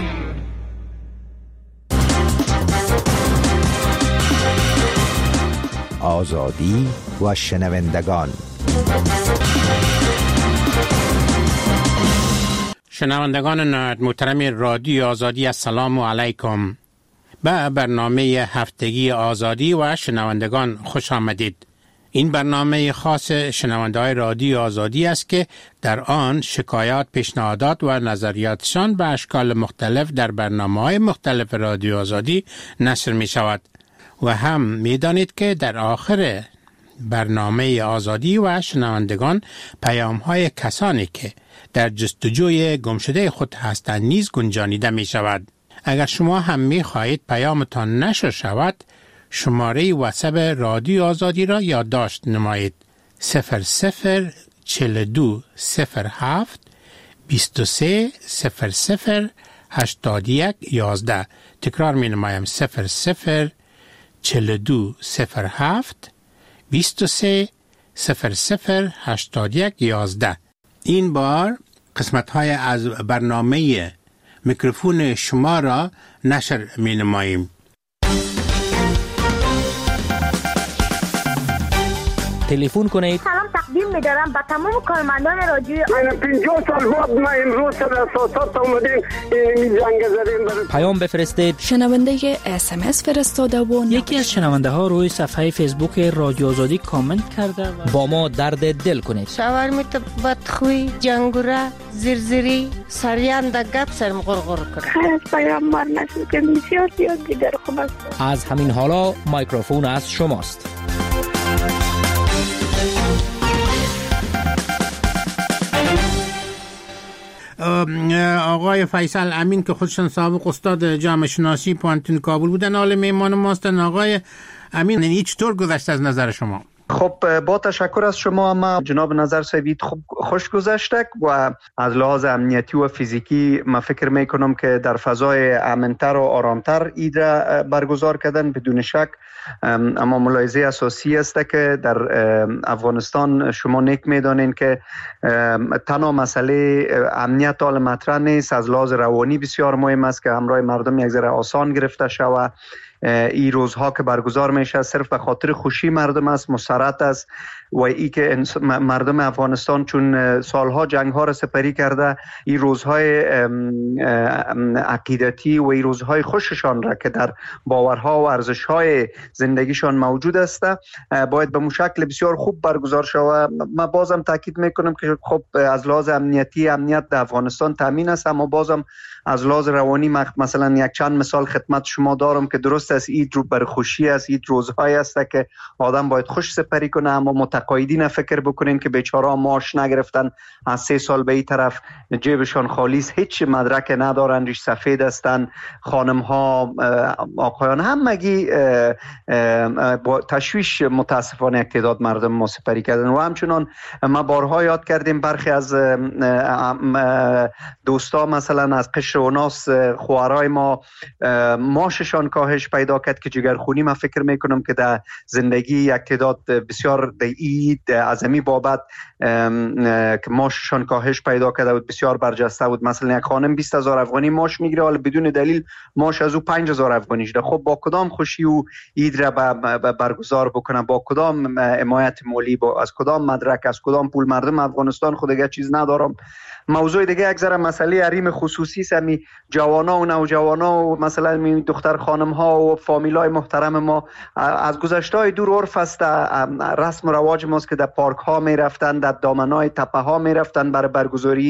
آزادی و شنوندگان. شنوندگان محترم رادیو آزادی، السلام علیکم. به برنامه هفتگی آزادی و شنوندگان خوش آمدید. این برنامه خاص شنونده‌های رادیو آزادی است که در آن شکایات، پیشنهادات و نظریاتشان به اشکال مختلف در برنامه‌های مختلف رادیو آزادی نشر می شود. و هم می دانید که در آخر برنامه آزادی و شنوندگان پیام‌های کسانی که در جستجوی گمشده خود هستند نیز گنجانیده می شود. اگر شما هم می خواهید پیامتان نشر شود، شماره واتساپ رادیو آزادی را یادداشت نمایید: صفر صفر چهل و دو صفر هفت بیست و سه صفر صفر هشتاد و یک یازده. تکرار می نمایم: صفر صفر چهل و دو صفر هفت بیست و سه صفر صفر هشتاد و یک یازده. این بار قسمت های از برنامه میکروفون شما را نشر می نماییم. تلفن کنید. سلام تقدیم می‌دارم به تمام کارمندان رادیو. من پنجاه سال بعد ما امروز سر اساسات اومدیم این جنگ زدیم. پیام بفرستید. شنونده اس ام اس فرستاده و یکی از شنونده ها روی صفحه فیسبوک رادیو آزادی کامنت کرده و با ما درد دل کنید. شاورمیت بدخوی، جنگوره، زرزری، سریان د گپ سرم غرغر کرد. خیلی پیام مار نشد که بسیار زیاد دیگر خوب است. از همین حالا میکروفون از شماست. آقای فیصل امین که خودشان سابق استاد جامعه شناسی پانتون کابل بودن، حال میهمان ماستن. آقای امین، این چطور گذشته از نظر شما؟ خب با تشکر از شما، ما جناب نظر صاحبید خوب خوش گذشته و از لحاظ امنیتی و فیزیکی ما فکر میکنم که در فضای امنتر و آرامتر اید را برگزار کردن بدون شک. اما ملاحظه اساسی است که در افغانستان شما نیک میدانین که تنها مسئله امنیت حال مطرح نیست، از لحاظ روانی بسیار مهم است که همراه مردم یک ذره آسان گرفته شود. این روزها که برگزار میشه صرف به خاطر خوشی مردم است، مسرت است و ای که مردم افغانستان چون سالها جنگ ها را سپری کرده، این روزهای عقیدتی و این روزهای خوششان را که در باورها و ارزشهای زندگیشان موجود است باید به مشکل بسیار خوب برگزار شود. من بازم تاکید میکنم که خب از لحاظ امنیتی امنیت در افغانستان تامین است، اما بازم از لحاظ روانی مثلا یک چند مثال خدمت شما دارم که درست است اید رو بر خوشی است، اید روزهای است که آدم باید خوش سپری کنه، اما متقاعدین فکر بکنین که بیچاره معاش نگرفتن از سه سال به این طرف جیبشان خالی است، هیچ مدرک ندارن، ریش سفید هستن، خانم ها آقایان همگی با تشویش متاسفانه یک تعداد مردم ما سپری کردن. و همچنان ما بارها یاد کردیم برخی از دوستا مثلا از قشر و ناس خواهرای ما معاششان کاهش پیدا کرد که جگرخونی من فکر میکنم که در زندگی یک تعداد بسیار در اید عظمی بابت که معاششان کاهش پیدا کرده بود بسیار برجسته بود. مثلا یک خانم بیست هزار افغانی معاش میگیره، حالا بدون دلیل معاش از او پنج هزار افغانی شده. خب با کدام خوشی او اید را برگزار بکنه، با کدام حمایت مالی، با از کدام مدرک، از کدام پول؟ مردم افغانستان خودگه چیز ندارم. موضوع دیگه یک ذره مسئله حریم خصوصی است، می جوانا و نوجوانا و مثلا می دختر خانم ها و فامیلای محترم ما از گذشته دور عرف است، رسم و رواج ماست که در پارک ها می رفتن، در دامنای تپه ها می رفتن برای برگزاری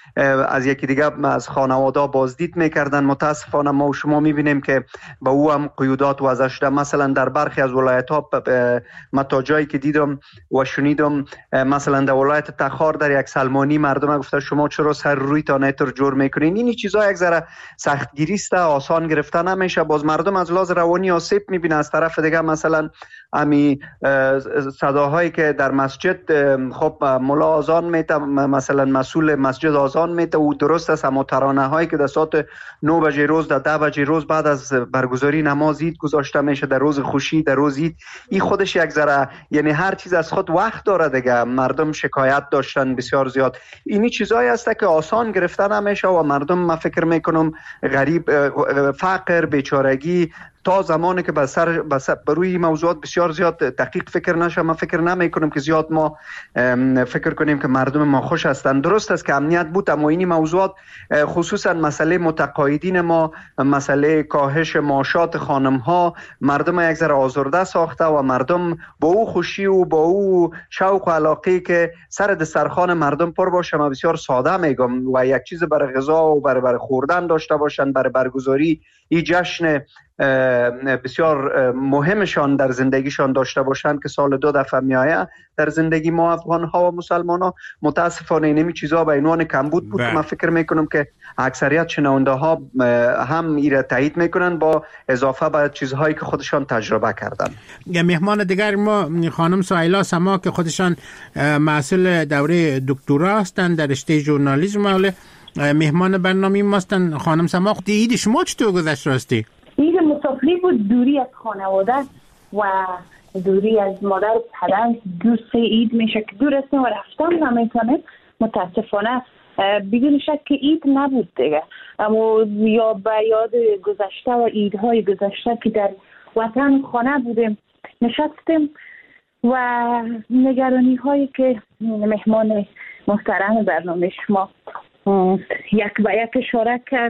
از یکی دیگه از خانواده بازدید میکردن. متاسفانه ما و شما میبینیم که به او هم قیودات وضع شده. مثلا در برخی از ولایت ها متا جایی که دیدم و شنیدم، مثلا در ولایت تخار در یک سلمانی مردم گفته شما چرا سر روی تا نتر جور میکنین. این چیزا یک ذره سختگیری است، آسان گرفتن نمیشه. باز مردم از لحاظ روانی آسیب میبینه. از طرف دیگه مثلا امی صداهایی که در مسجد خب ملا آذان میته، مثلا مسئول مسجد آذان میته و درست است، اما ترانه هایی که در ساعت نه بجه روز در ده بجه روز بعد از برگزاری نماز عید گذاشته میشه در روز خوشی در روز عید، این خودش یک ذره یعنی هر چیز از خود وقت داره دیگه. مردم شکایت داشتن بسیار زیاد. اینی چیزایی است که آسان گرفته نمیشه و مردم ما فکر میکنم غریب، فقر، بیچارگی تا زمانی که بر سر بر روی موضوعات بسیار زیاد دقیق فکر نشه، من فکر نمی کنم که زیاد ما فکر کنیم که مردم ما خوش هستند. درست است که امنیت بود، اما این موضوعات خصوصا مسئله متقاعدین ما، مسئله کاهش معاشات خانم ها، مردم یک ذره آزرده ساخته و مردم با او خوشی و با او شوق و علاقه که سر دسترخوان مردم پر باشه، من بسیار ساده میگم، و یک چیز برای غذا و برای برای خوردن داشته باشند، برای برگزاری این جشن بسیار مهمشان در زندگیشان داشته باشند که سال دو دفعه میآید در زندگی ما افغان ها و مسلمان ها. متاسفانه اینمی چیزا به عنوان کمبود بود. من فکر میکنم که اکثریت شنونده ها هم ایره تایید میکنن با اضافه به چیزهایی که خودشان تجربه کردن. مهمان دیگر ما خانم سهیلا سما که خودشان مسئول دوره دکترا هستند در رشته ژورنالیسم، مهمان برنامه ما هستند. خانم سما، عید شما چطور گذشت راستی؟ عید مسافری بود، دوری از خانواده و دوری از مادر و پدر. دو سه عید میشه که دور هستیم و رفتم نمیتونم. متاسفانه بدون شک که عید نبود دیگه، اما یا به یاد گذشته و عیدهای گذشته که در وطن خانه بودیم نشستیم و نگرانی هایی که مهمان محترم برنامه شما یک به یک اشاره کرد،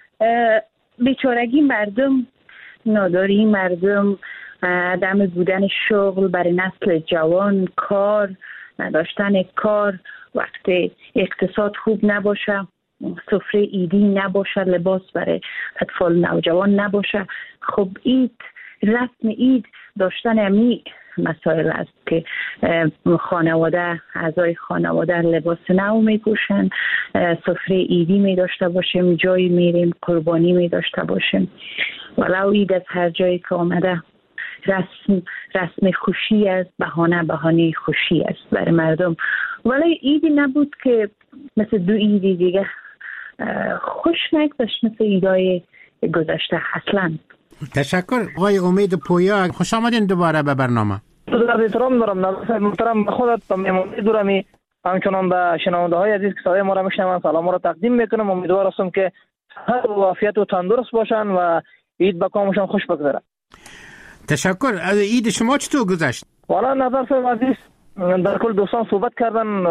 بیچارگی مردم، ناداری مردم، عدم بودن شغل برای نسل جوان، کار نداشتن کار، وقتی اقتصاد خوب نباشه، سفره عیدی نباشه، لباس برای اطفال نوجوان نباشه. خب عید، رسم عید داشتن امی مسائل است که خانواده، اعضای خانواده لباس نو می پوشن، سفره عیدی می داشته باشیم، جایی میریم قربانی می داشته باشیم. ولو عید از هر جایی که آمده رسم رسم خوشی است، بهانه بهانه خوشی است برای مردم، ولی عیدی نبود که مثل دو عید دیگه خوش نگذشت مثل عیدای گذشته اصلا. تشکر آقای امید پویا، خوش آمدین دوباره به برنامه. در احترام دارم نظر محترم به خودت و مهمانی دورمی، همچنان به شنونده های عزیز که صدای ما را میشنوند سلام را تقدیم میکنم. امیدوار هستم که هر و عافیت و تندرست باشن و عید به کامشان خوش بگذره. تشکر. از عید شما چطور گذشت؟ والا نظر صاحب عزیز، در کل دوستان صحبت کردن،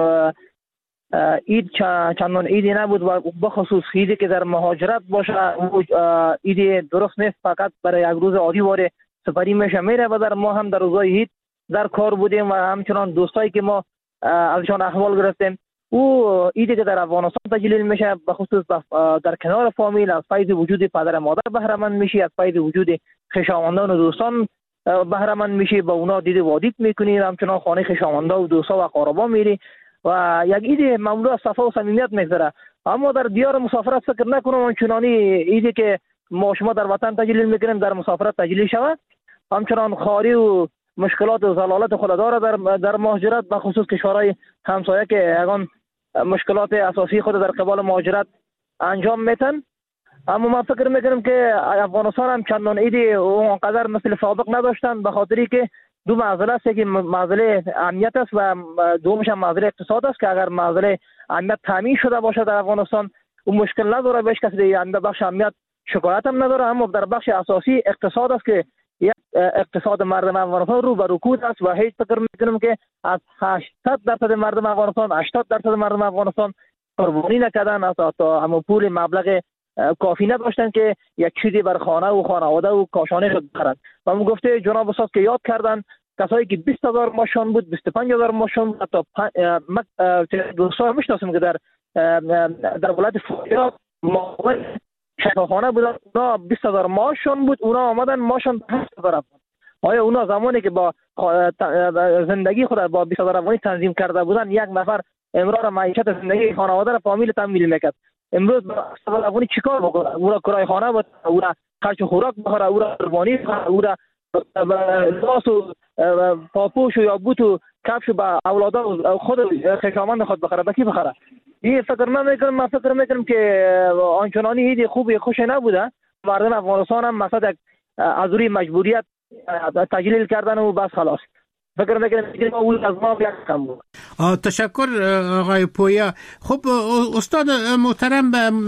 عید چندان عیدی نبود و بخصوص عیدی که در مهاجرت باشه عید درست نیست، فقط برای یک روز عادی واره سپری میشه میره و در ما هم در روزهای عید در کار بودیم و همچنان دوستایی که ما ازشان احوال گرفتیم. او عیدی که در افغانستان تجلیل میشه بخصوص در کنار فامیل، از فیض وجود پدر مادر بهره مند میشی، از فیض وجود خویشاوندان و دوستان بهره مند میشی، با اونا دید و دید میکنی، همچنان خانه خویشاوندا و دوستا و اقاربا میری و یک عید مملو از صفا و صمیمیت میگذره. اما در دیار مسافرت فکر نکنم چنانی عیدی که ما شما در وطن تجلیل میکنیم در مسافرت تجلیل شود. همچنان خاری و مشکلات و ضلالت خود داره در در مهاجرت، به خصوص کشورهای همسایه که اگان مشکلات اساسی خود در قبال مهاجرت انجام میتن. اما من فکر میکنم که افغانستان هم چندان عیدی اونقدر مثل سابق نداشتن، به خاطری که دو معضله است که معضله امنیت است و دومش هم معضله اقتصاد است که اگر معضله امنیت تامین شده باشه در افغانستان اون مشکل نداره، بهش کسی در بخش امنیت شکایت هم نداره. اما در بخش اساسی اقتصاد است که یک اقتصاد مردم افغانستان رو به رکود است و هیچ فکر میکنم که از هشتاد درصد مردم افغانستان هشتاد درصد مردم افغانستان قربانی نکردن، از تا اما پول مبلغ کافی نداشتن که یک چیزی بر خانه و خانواده و کاشانه خود بخرند. و من گفته جناب استاد که یاد کردن کسایی که بیست هزار ماشون بود، بیست و پنج هزار ماشون بود، تا دوستان میشناسیم که در در ولایت فاریاب معاون شفاخانه بودن، اونا بیست هزار معاششون بود، اونا آمدن معاششون هشت هزار افغان. آیا اونا زمانی که با زندگی خود با بیست هزار افغانی تنظیم کرده بودن، یک نفر امرار معیشت زندگی خانواده را فامیل تامین میکرد، امروز با بیست هزار افغانی چیکار بکنه؟ او را کرای خانه بده، او را خرج خوراک بخوره، او را قربانی بخوره، او را لباس و پاپوش و یا بوت و کفش و با اولادا و خود خویشاوند خود بخره، به کی بخره؟ این فکر نمیکنم. من فکر میکنم که آنچنانی ایدی خوبی خوشی نبوده. مردم افغانستان هم مثلا از روی مجبوریت تجلیل کردن و بس خلاص. فکر میکنم که اول از ما یک کم بود. تشکر آقای پویا. خب استاد محترم،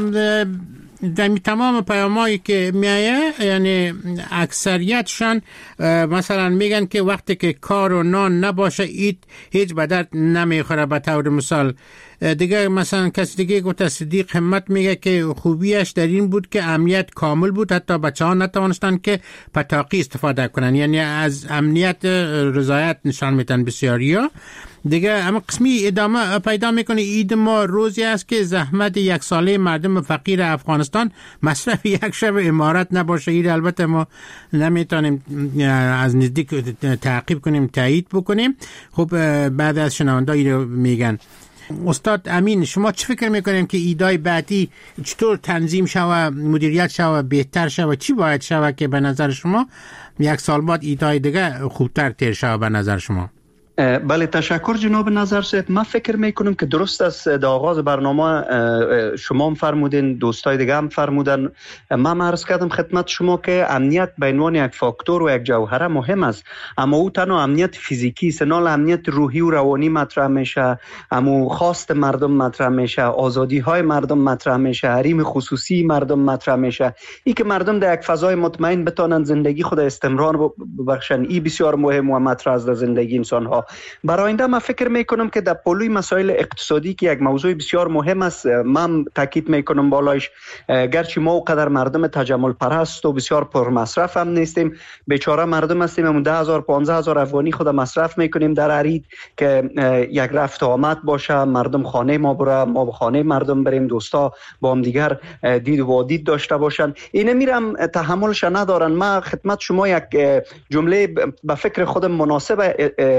در تمام پیامایی که میایه، یعنی اکثریتشان مثلا میگن که وقتی که کار و نان نباشه اید هیچ به درد نمیخوره. به طور مثال دیگه مثلا کسی دیگه گفت صدیق همت میگه که خوبیش در این بود که امنیت کامل بود، حتی بچه ها نتوانستن که پتاقی استفاده کنن، یعنی از امنیت رضایت نشان میتن بسیاری ها. دیگه اما قسمی ادامه پیدا میکنه اید ما روزی است که زحمت یک ساله مردم فقیر افغانستان مصرف یک شب امارت نباشه. اید البته ما نمیتونیم از نزدیک تعقیب کنیم، تایید بکنیم. خب بعد از شنوندگی رو میگن. استاد امین، شما چه فکر میکنیم که ایدای بعدی چطور تنظیم شوه، مدیریت شوه، بهتر شوه؟ چی باید شوه که به نظر شما یک سال بعد ایدای دیگه خوبتر تیر شوه به نظر شما؟ بله، تشکر جناب نظر صاحب. من فکر میکنم که درست است در آغاز برنامه شما هم فرمودین، دوستای دیگه هم فرمودن. من عرض کردم خدمت شما که امنیت به عنوان یک فاکتور و یک جوهره مهم است، اما او تنها امنیت فیزیکی است، نه امنیت روحی و روانی مطرح میشه، اما خواست مردم مطرح میشه، آزادی های مردم مطرح میشه، حریم خصوصی مردم مطرح میشه. این که مردم در یک فضای مطمئن بتونن زندگی خود استمرار ببخشن، این بسیار مهم و مطرح است در زندگی انسان ها. برای آینده من فکر میکنم که در پلوی مسائل اقتصادی که یک موضوع بسیار مهم است، من تاکید میکنم بالایش، گرچه ما اونقدر مردم تجمل پرست و بسیار پر مصرف هم نیستیم، بیچاره مردم هستیم، همون ده هزار پانزده هزار افغانی خود مصرف میکنیم در عرید که یک رفت آمد باشه، مردم خانه ما بره، ما به خانه مردم بریم، دوستا با هم دیگر دید و دید داشته باشن. اینه میرم تحملش ندارن. من خدمت شما یک جمله به فکر خودم مناسب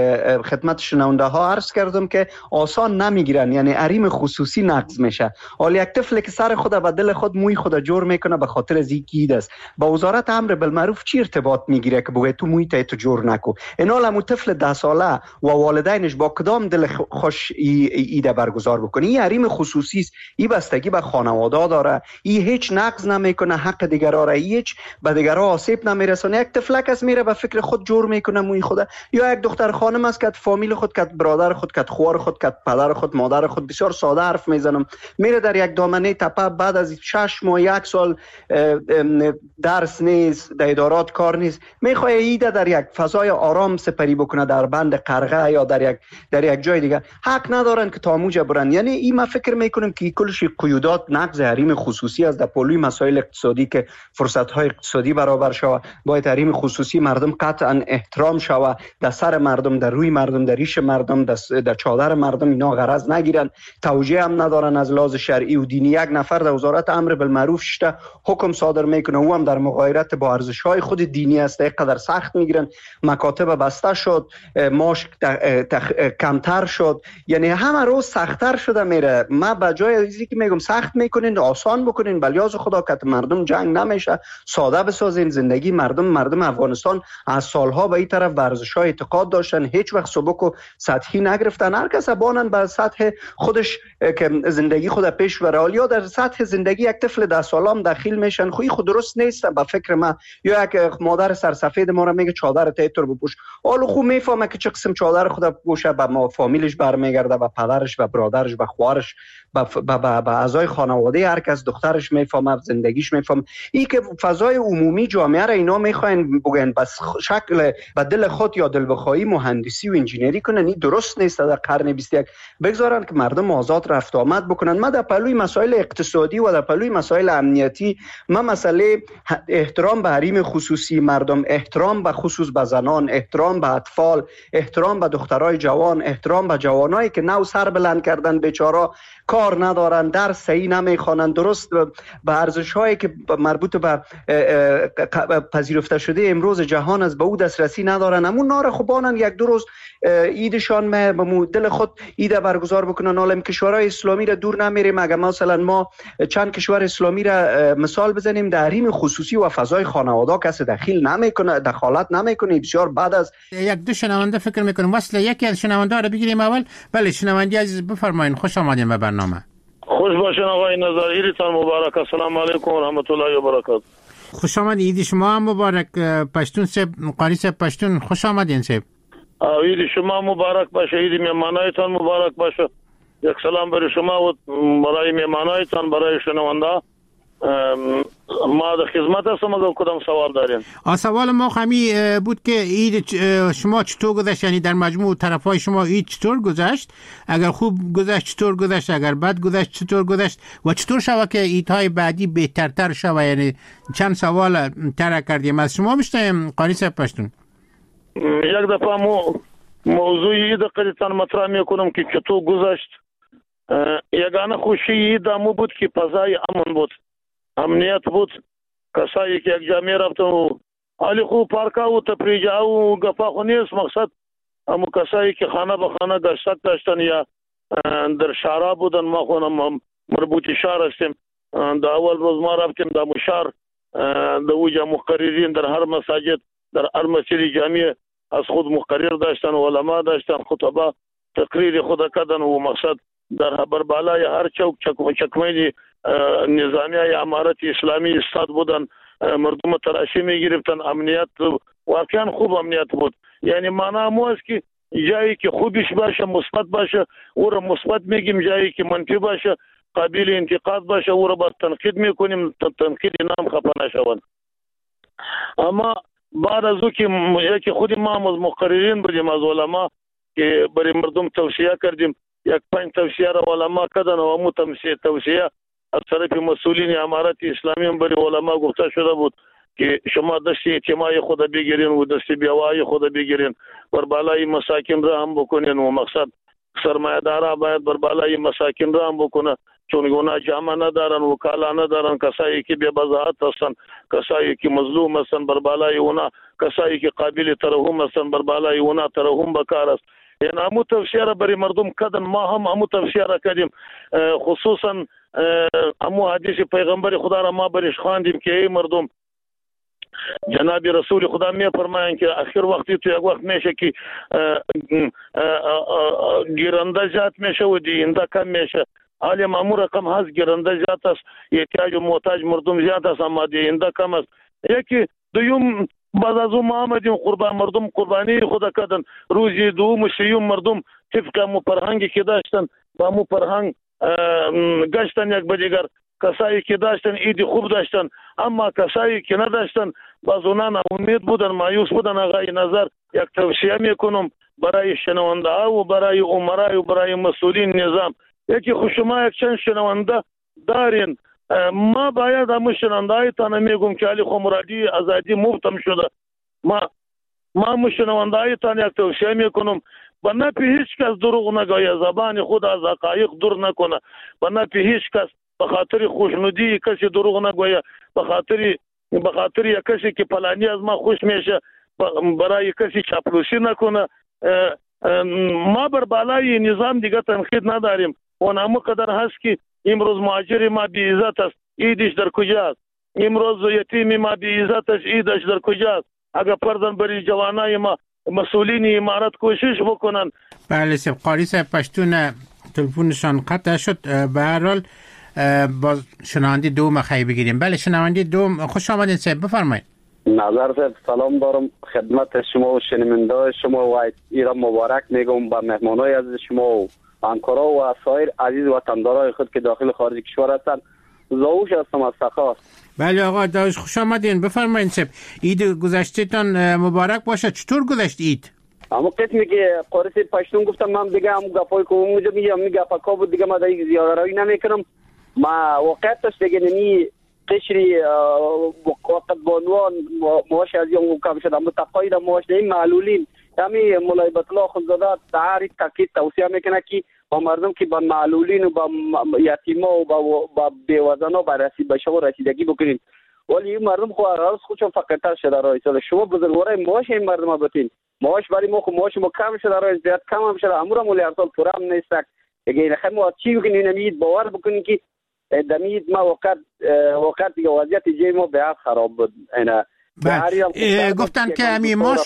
خدمت شنونده ها عرض کردم که آسان نمیگیرن، یعنی حریم خصوصی نقض میشه. حالا یک طفل که سر خود و دل خود موی خود جور میکنه به خاطر از اینکه اید است، با وزارت امر بالمعروف چی ارتباط میگیره که بگه تو موی تو جور نکو؟ اینا لمو طفل ده ساله و والدینش با کدام دل خوش ایده برگزار بکنه؟ این حریم خصوصی است، این بستگی به خانواده داره، این هیچ نقض نمیکنه حق دیگرا را، هیچ به دیگرا آسیب نمیرسونه. یک طفلک از میره به فکر خود جور میکنه موی خود، یا یک دختر خانم است که فامیل خود، که برادر خود، که خوار خود، که پدر خود، مادر خود، بسیار ساده حرف میزنم، میره در یک دامنه تپه، بعد از شش ماه یک سال درس نیست، در ادارات کار نیست، میخواد ایده در یک فضای آرام سپری بکنه، در بند قرغه یا در یک در یک جای دیگه، حق ندارن که تا موجه برن. یعنی این من فکر میکنم که کلش قیودات نقض حریم خصوصی از در پلوی مسائل اقتصادی که فرصت های اقتصادی برابر شوه، باید حریم خصوصی مردم قطعا احترام شوه، در سر مردم، در روی مردم، در ریش مردم، در چادر مردم اینا غرض نگیرن، توجیه هم ندارن از لحاظ شرعی و دینی. یک نفر در وزارت امر بالمعروف شته حکم صادر میکنه، او هم در مغایرت با ارزش های خود دینی است، اینقدر سخت میگیرن، مکاتب بسته شد، ماش کمتر شد، یعنی همه روز سختتر شده میره. ما به جای ازی که میگم سخت میکنین، آسان بکنین، بلیاز خدا که مردم جنگ نمیشه، ساده بسازین زندگی مردم. مردم افغانستان از سالها به این طرف ورزش های اعتقاد داشتن، هیچ وقت سبک و سطحی نگرفتن، هر کس بانن به سطح خودش که زندگی خود پیش بره، یا در سطح زندگی یک طفل ده سالم داخل میشن. خوی خود درست نیست به فکر من. یا یک مادر سرسفید ما را میگه چادر تیتر بپوش، حالا خوب میفهمه که چه قسم چادر خود بپوشه، به ما فامیلش برمیگرده، به پدرش، به برادرش، به خواهرش، به اعضای خانواده هر کس، دخترش میفهمه، زندگیش میفهمه. این که فضای عمومی جامعه را اینا میخواین بگن بس شکل به دل خود یا دل بخواهی مهندسی و انجینری کنن، این درست نیست. در قرن بیست و یک بگذارن که مردم آزاد رفت آمد بکنن. ما در پلوی مسائل اقتصادی و در پلوی مسائل امنیتی، ما مسئله احترام به حریم خصوصی مردم، احترام به خصوص به زنان، احترام به اطفال، احترام به دخترای جوان، احترام به جوانایی که نو سر بلند کردن بیچاره، کار کار ندارن، درس صحیح نمیخوانن، درست به ارزش هایی که مربوط به پذیرفته شده امروز جهان از به او دسترسی ندارن. همون نار خوبانن یک دو روز ایدشان به دل خود ایده برگزار بکنن. حالا کشورهای اسلامی را دور نمیریم، اگر مثلا ما چند کشور اسلامی را مثال بزنیم، در حریم خصوصی و فضای خانواده کسی دخیل نمیکنه، دخالت نمیکنه. بسیار بعد از یک دو شنونده فکر میکنم وصل یکی از شنونده رو بگیریم اول. بله شنونده عزیز بفرمایید، خوش آمدین به برنامه. خوش باشین آقای نظر، عیدتان مبارک. السلام علیکم و رحمت الله و برکاته. خوش آمد، عید شما هم مبارک. پشتون سب قاری سب پشتون خوش آمدین سب. عید شما مبارک باشه، عید میهمانایتان مبارک باشه. یک سلام برای شما و برای میهمانایتان، برای شنونده. ما در خدمت هستم. اگر کدام سوال دارین؟ آ سوال ما همی بود که عید شما چطور گذشت، یعنی در مجموع طرفای شما عید چطور گذشت؟ اگر خوب گذشت چطور گذشت، اگر بد گذشت چطور گذشت و چطور شود که عیدهای بعدی بهترتر شود؟ یعنی چند سوال طرح کردیم از شما. میشنویم قاری صاحب پشتون. یک دفعه مو موضوع عید قدرتان مطرح میکنم که چطور گذشت. یگانه خوشی عید مو بود که فضای امن بود، امنیت بود. کسایی که یک جامعه رفتن و حالی خوب پارکا و تفریجا و گفا خو نیست مقصد. اما کسایی که خانه به خانه گشتک داشتن یا در شهرها بودن، ما خونم مربوطی شهر هستیم. در اول روز ما رفتیم در مشار، در اوجا مقررین در هر مساجد، در هر مسجد جامعه از خود مقرر داشتن و علما داشتن، خطبه تقریر خود کردن و مقصد در بربالای هر چوک چکمه نظامی های امارت اسلامی استاد بودن، مردم تراشی می گرفتن. امنیت واقعا خوب امنیت بود. یعنی معنا مو است که جایی که خوبش باشه مثبت باشه او را مثبت میگیم، جایی که منفی باشه قابل انتقاد باشه او را با تنقید میکنیم، تنقید نام خفه نشون. اما بعد از او که خود ما از مقررین بودیم، از علما که برای مردم توصیه کردیم، یک پنج توصیه را علما کردن و امو توصیه از طرف مسئولین امارت اسلامی هم برای علما گفته شده بود که شما دست اجتماعی خود بگیرین و دست بیوایی خود بگیرین، بر بالای مساکین را هم بکنین و مقصد سرمایه‌دارا باید بر بالای مساکین را هم بکنه، چون اونا جامعه ندارن و کالا ندارن. کسایی که بی بضاعت هستن، کسایی که مظلوم هستن، بر بالای اونا کسایی که قابل ترحم هستن، بر بالای اونا ترحم بکار است. یعنی همو توصیه را برای مردم کردن، ما هم همو توصیه را کردیم. خصوصا همو حدیث پیغمبر خدا را ما برش خواندیم که ای مردم، جناب رسول خدا می فرمایند که آخر وقتی تو یک وقت میشه که گیرنده زیاد میشه و دینده کم میشه. حالی مامور رقم هست، گیرنده زیاد است، احتیاج و محتاج مردم زیاد است، اما دینده کم است. یکی دوم بعد از اون ما آمدیم قربان مردم قربانی خدا کردن. روزی دوم و سیوم مردم طبق مو فرهنگی که داشتن با مو فرهنگ گشتن یک به دیگر. کسایی که داشتن عید خوب داشتن، اما کسایی که نداشتن باز اونا امید بودن، مایوس بودن. آقای نظر یک توصیه میکنم برای شنونده ها و برای عمرای و برای مسئولین نظام، یکی خوشما یک چند شنونده دارین، ما باید همه شنونده های تانه میگم که علی خمرادی ازادی مفتم شده. ما ما همه شنونده های تانه یک توصیه میکنم به نفع هیچ کس دروغ نگویه، زبان خود از حقایق دور نکنه. به نفع هیچ کس به خاطر خوشنودی کسی دروغ نگویه، به خاطر به خاطر یک کسی که فلانی از ما خوش میشه برای کسی چاپلوسی نکنه. ما بر بالای نظام دیگه تنقید نداریم. اون همه قدر هست که امروز مهاجر ما بی عزت است، عیدش در کجاست؟ امروز یتیم ما بی عزت است، عیدش در کجاست؟ اگر پردن برای جوانای ما مسئولین امارت کوشش بکنن. بله سب قاری صاحب پشتون تلفنشان قطع شد. به هر حال با شنونده دوم خیلی بگیریم. بله شنونده دوم خوش آمدین صاحب، بفرمایید. نظر صاحب سلام دارم خدمت شما و شنونده شما و ایران مبارک میگم به مهمانای از شما و همکارا و سایر عزیز وطندارای خود که داخل خارج کشور هستند. زاوش هستم از سخا. بله آقا داوش خوش آمدین، بفرمایید صاحب. عید گذشتهتان مبارک باشه. چطور گذشت عید؟ اما قسمی که قارسی پشتون گفتم من دیگه هم گپای که اونجا میگم میگه پاکا بود دیگه ما دیگه زیاده روی نمیکنم. ما واقعیتش دیگه نمی قشری وقت بانوان ماش از یون کم شد، اما تقاید ماش نمی معلولین همی مولای بطلا خودزاده تعریف تاکید توصیه میکنه که با مردم که با معلولین و با یتیما و با, با بیوزنا بررسی به شما رسیدگی بکنین. ولی این مردم خو از خودشون فقیرتر شده رای سال شما بزرگوارای معاش این مردم بتین معاش برای ما خو معاش ما کم شده رای زیاد کم هم شده امور مولی ارسال پورا هم نیست. اگه خیلی چی بکنین امید باور بکنین که دمید ما وقت وقت دیگه وضعیت جای ما به حد خراب بود. اینا گفتن که امی ماش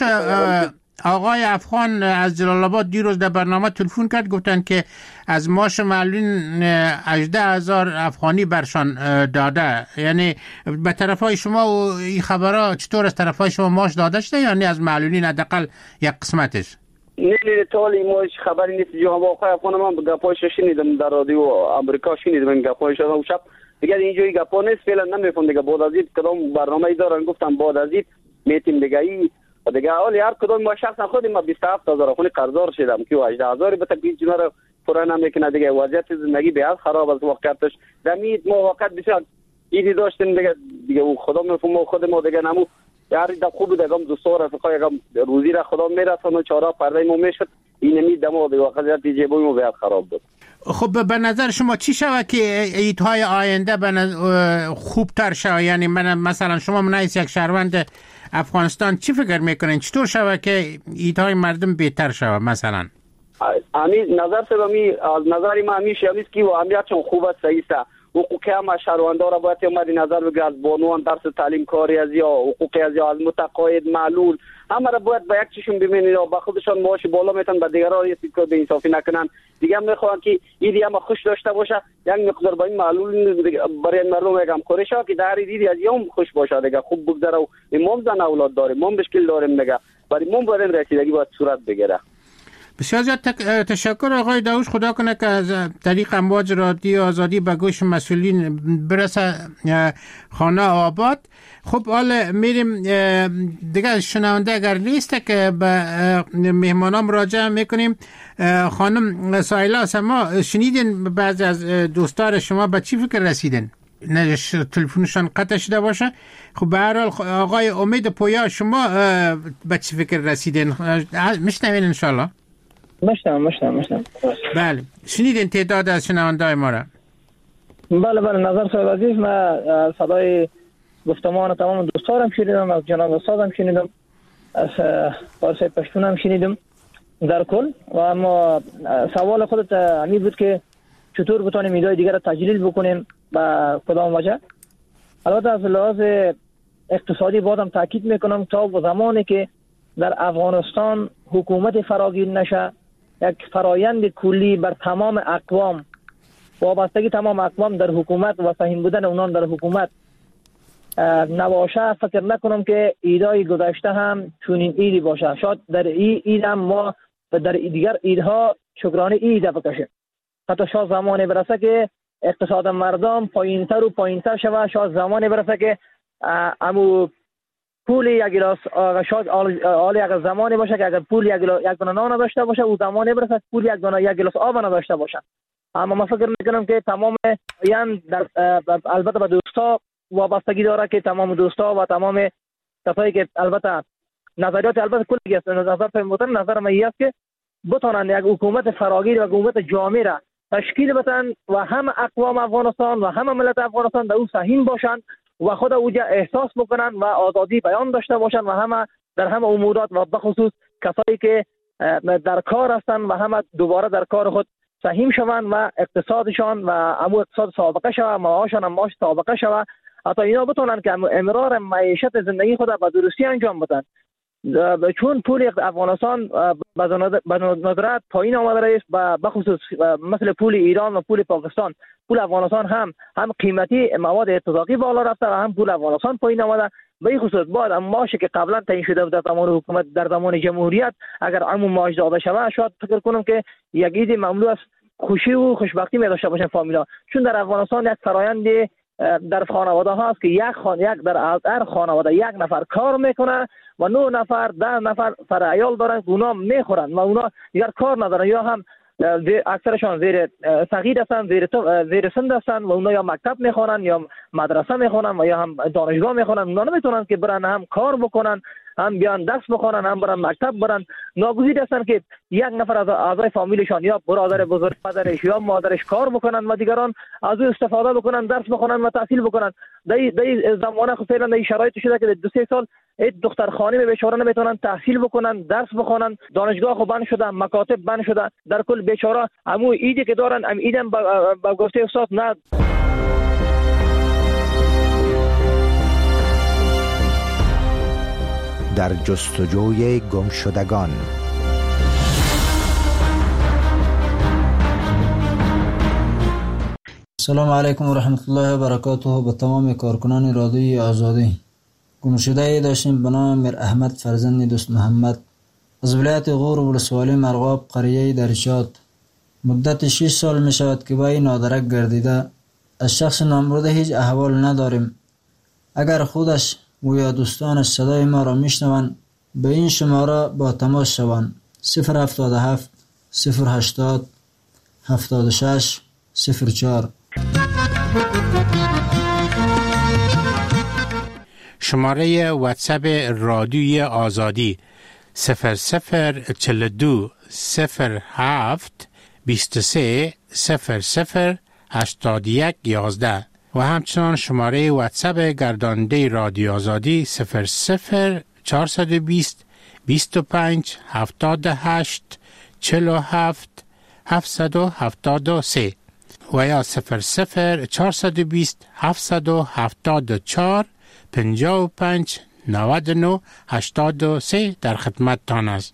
آقای افغان از جلال آباد دیروز در برنامه تلفن کرد، گفتن که از ماش معلولین هجده هزار افغانی برشان داده. یعنی به طرفای شما و این خبرها چطور از طرفای شما ماش داده شده یا نه از معلولین حداقل یک قسمتش؟ نه نه طولی ماش خبری نیست. جو هم آقای افغان من گپایش شنیدم در رادیو آمریکا شنیدم گپایش شدم شب دیگه اینجوری گپا نیست فعلا نمیفهم دیگه. بعد از این کدام برنامه‌ای دارن گفتم بعد از این میتیم دیگه ای دیگه اولی هر کدوم ما شخصا خودم ما بیست و هفت هزار خونی قرضدار شدم که هجده هزار به تکلیف جنا رو پورا نمیکنه دیگه. وضعیت زندگی به حد خراب از وقتش دمید ما وقت بسیار ایدی داشتیم دیگه دیگه خدا میفهمه خود ما دیگه نمو یاری دا خوب دیگه هم دوست داره فقط روزی را خدا میرسونه و چهار پرده ما میشد این می دمو دیگه وضعیت جیبوی ما به حد خراب بود. خب به نظر شما چی شود که ایدهای آینده خوبتر شود؟ یعنی من مثلا شما منایس یک شهروند افغانستان چی فکر میکنین چطور شود که ایدهای مردم بهتر شود؟ مثلا امی نظر سه می از نظر ما همیشه همیست که و امیت چون خوب است صحیح است. حقوق هم شهروندان را باید مد نظر بگیرد از بانوان درس تعلیم کاری از یا حقوق از یا از متقاعد معلول همه را باید با یک چشم ببینید و با خودشان معاش بالا میتن به دیگران رسید که به انصافی نکنن. دیگه هم میخوان که ایدی هم خوش داشته باشه یک مقدار با این معلول برای مردم یک همکاری شه که در ایدی از یوم خوش باشه دیگه خوب بگذره و امام زن اولاد داره ما مشکل داریم دیگه برای ما باید رسیدگی باید صورت بگیره. بسیار زیاد تشکر آقای داوش. خدا کنه که از طریق امواج رادیو آزادی به گوش مسئولین برسه خانه آباد. خب حالا میریم دیگه شنونده اگر نیست که به مهمانان مراجعه میکنیم. خانم سایلا سما شنیدین بعضی از دوستان شما به چی فکر رسیدن؟ نه تلفنشان قطع شده باشه. خب به هر حال آقای امید پویا شما به چی فکر رسیدین؟ میشنوین ان شاء الله؟ مشتم مشتم مشتم بله شنیدین تعداد از شنونده‌های ما را؟ بله بله نظر صاحب عزیز من صدای گفتمان تمام دوستانم شنیدم، از جناب استادم شنیدم، از فارسی پشتون هم شنیدم در کل. و اما سوال خودت همی بود که چطور بتونیم ایدهای دیگر را تجلیل بکنیم با کدام وجه. البته از لحاظ اقتصادی بازم تاکید میکنم تا و زمانی که در افغانستان حکومت فراگیر نشه یک فرایند کلی بر تمام اقوام وابستگی تمام اقوام در حکومت و فهم بودن اونان در حکومت نباشه فکر نکنم که ایدای گذشته هم چونین ایدی باشه. شاید در این اید هم ما در دیگر ایدها شکرانه ایده بکشه. حتی شاید زمانی برسه که اقتصاد مردم پایینتر و پایینتر شوه. شاید زمانی برسه که امو پول یک گلاس شاید آل یک زمانی باشه که اگر پول یک یک دانه نان داشته باشه او زمانی برسه پول یک دانه یک گلاس آب نداشته باشه. اما من فکر میکنم که تمام یان در البته به دوستا وابستگی داره که تمام دوستا و تمام کسایی که البته نظریات البته کلی است نظر فهمتن نظر من است که بتونن یک حکومت فراگیر و حکومت جامع را تشکیل بدن و هم اقوام افغانستان و هم ملت افغانستان در او سهیم باشن و خود اوجا احساس بکنن و آزادی بیان داشته باشن و همه در همه امورات و بخصوص کسایی که در کار هستن و همه دوباره در کار خود سهیم شوند و اقتصادشان و امو اقتصاد سابقه شوه معاششان هم معاش سابقه شوه حتی اینا بتونن که امرار معیشت زندگی خود به درستی انجام بدن. چون پول افغانستان به ندرت پایین آمده است و بخصوص مثل پول ایران و پول پاکستان پول افغانستان هم هم قیمتی مواد اتفاقی بالا رفته و هم پول افغانستان پایین آمده. به این خصوص بعد معاشی که قبلا تعیین شده بود در زمان حکومت در زمان جمهوریت اگر عموم معاش داده شود شاید فکر کنم که یک عید مملو از خوشی و خوشبختی می داشته باشن فامیلا. چون در افغانستان یک فرآیند در خانواده ها است که یک خان یک در هر خانواده یک نفر کار میکنه و نه نفر ده نفر سر عیال دارن که اونا میخورن و اونا دیگر کار ندارن یا هم اکثرشان زیر صغیر هستن زیر زیر سن هستن و اونا یا مکتب میخوانن یا مدرسه میخوانن و یا هم دانشگاه میخوانن. اونا نمیتونن که برن هم کار بکنن هم بیان درس بخونن، هم برن مکتب برن. ناگزیر هستن که یک نفر از اعضای فامیلشان یا برادر بزرگ پدرش یا مادرش کار بکنن و دیگران از او استفاده بکنن، درس بخونن و تحصیل بکنن. در در زمانه خود فعلا در شرایط شده که دو سه سال دختر خانم بیچاره نمیتونن تحصیل بکنن، درس بخونن، دانشگاه خو بند شده، مکاتب بند شده. در کل بیچاره همو ایدی که دارن ام ایدم با گفته استاد نه. در جستجوی گم شدگان. سلام علیکم و رحمت الله و برکاته به تمام کارکنان رادیوی آزادی. گم شده داشتیم به نام میر احمد فرزند دوست محمد از ولایت غور و ولسوالی مرغاب قریه درشاد. مدت شش سال می شود که با این نادرک گردیده. از شخص نامبرده هیچ احوال نداریم. اگر خودش و یا دوستانش صدای ما را میشنوند به این شماره با تماس شوند: صفر هفتاد و هفت صفر هشتاد هفتاد و شش صفر چهار. شماره واتساپ رادیوی آزادی صفر صفر چهل و دو صفر هفت بیست و سه صفر صفر هشتاد و یک یازده و همچنان شماره واتساپ گرداننده رادیو آزادی صفر صفر چهارصد و بیست بیست و پنج هفتاد و هشت چهل و هفت هفتصد و هفتاد و سه و یا صفر صفر چهارصد و بیست هفتصد و هفتاد و چهار پنجاه و پنج نود و نه هشتاد و سه در خدمت تان است.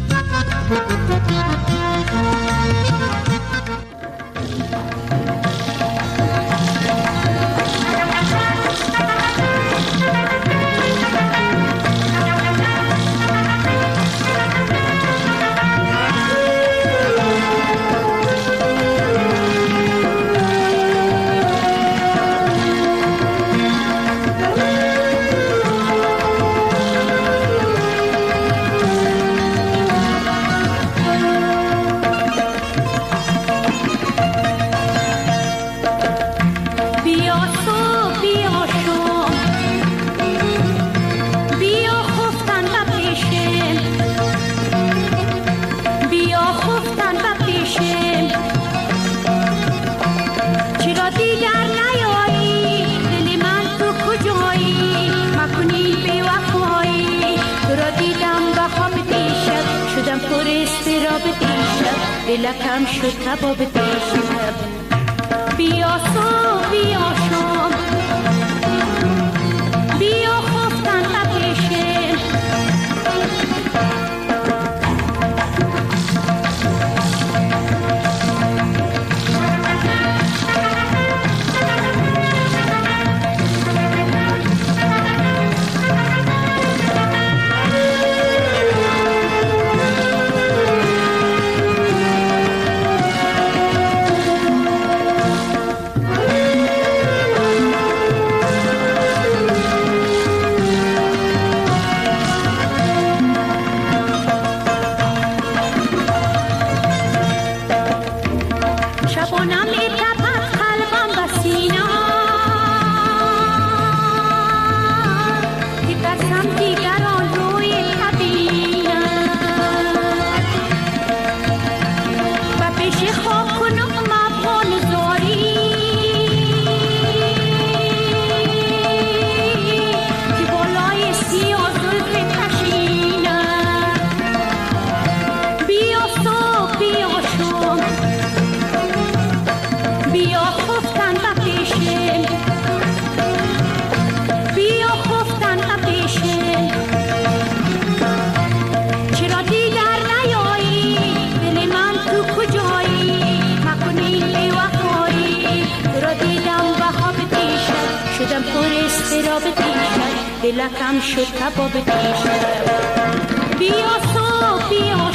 لکم شد کباب دیشب. بیا صبح بیا شام بیا خفتن بپیشیم. دلکم شد کباب دیشب. بیا صبح بیا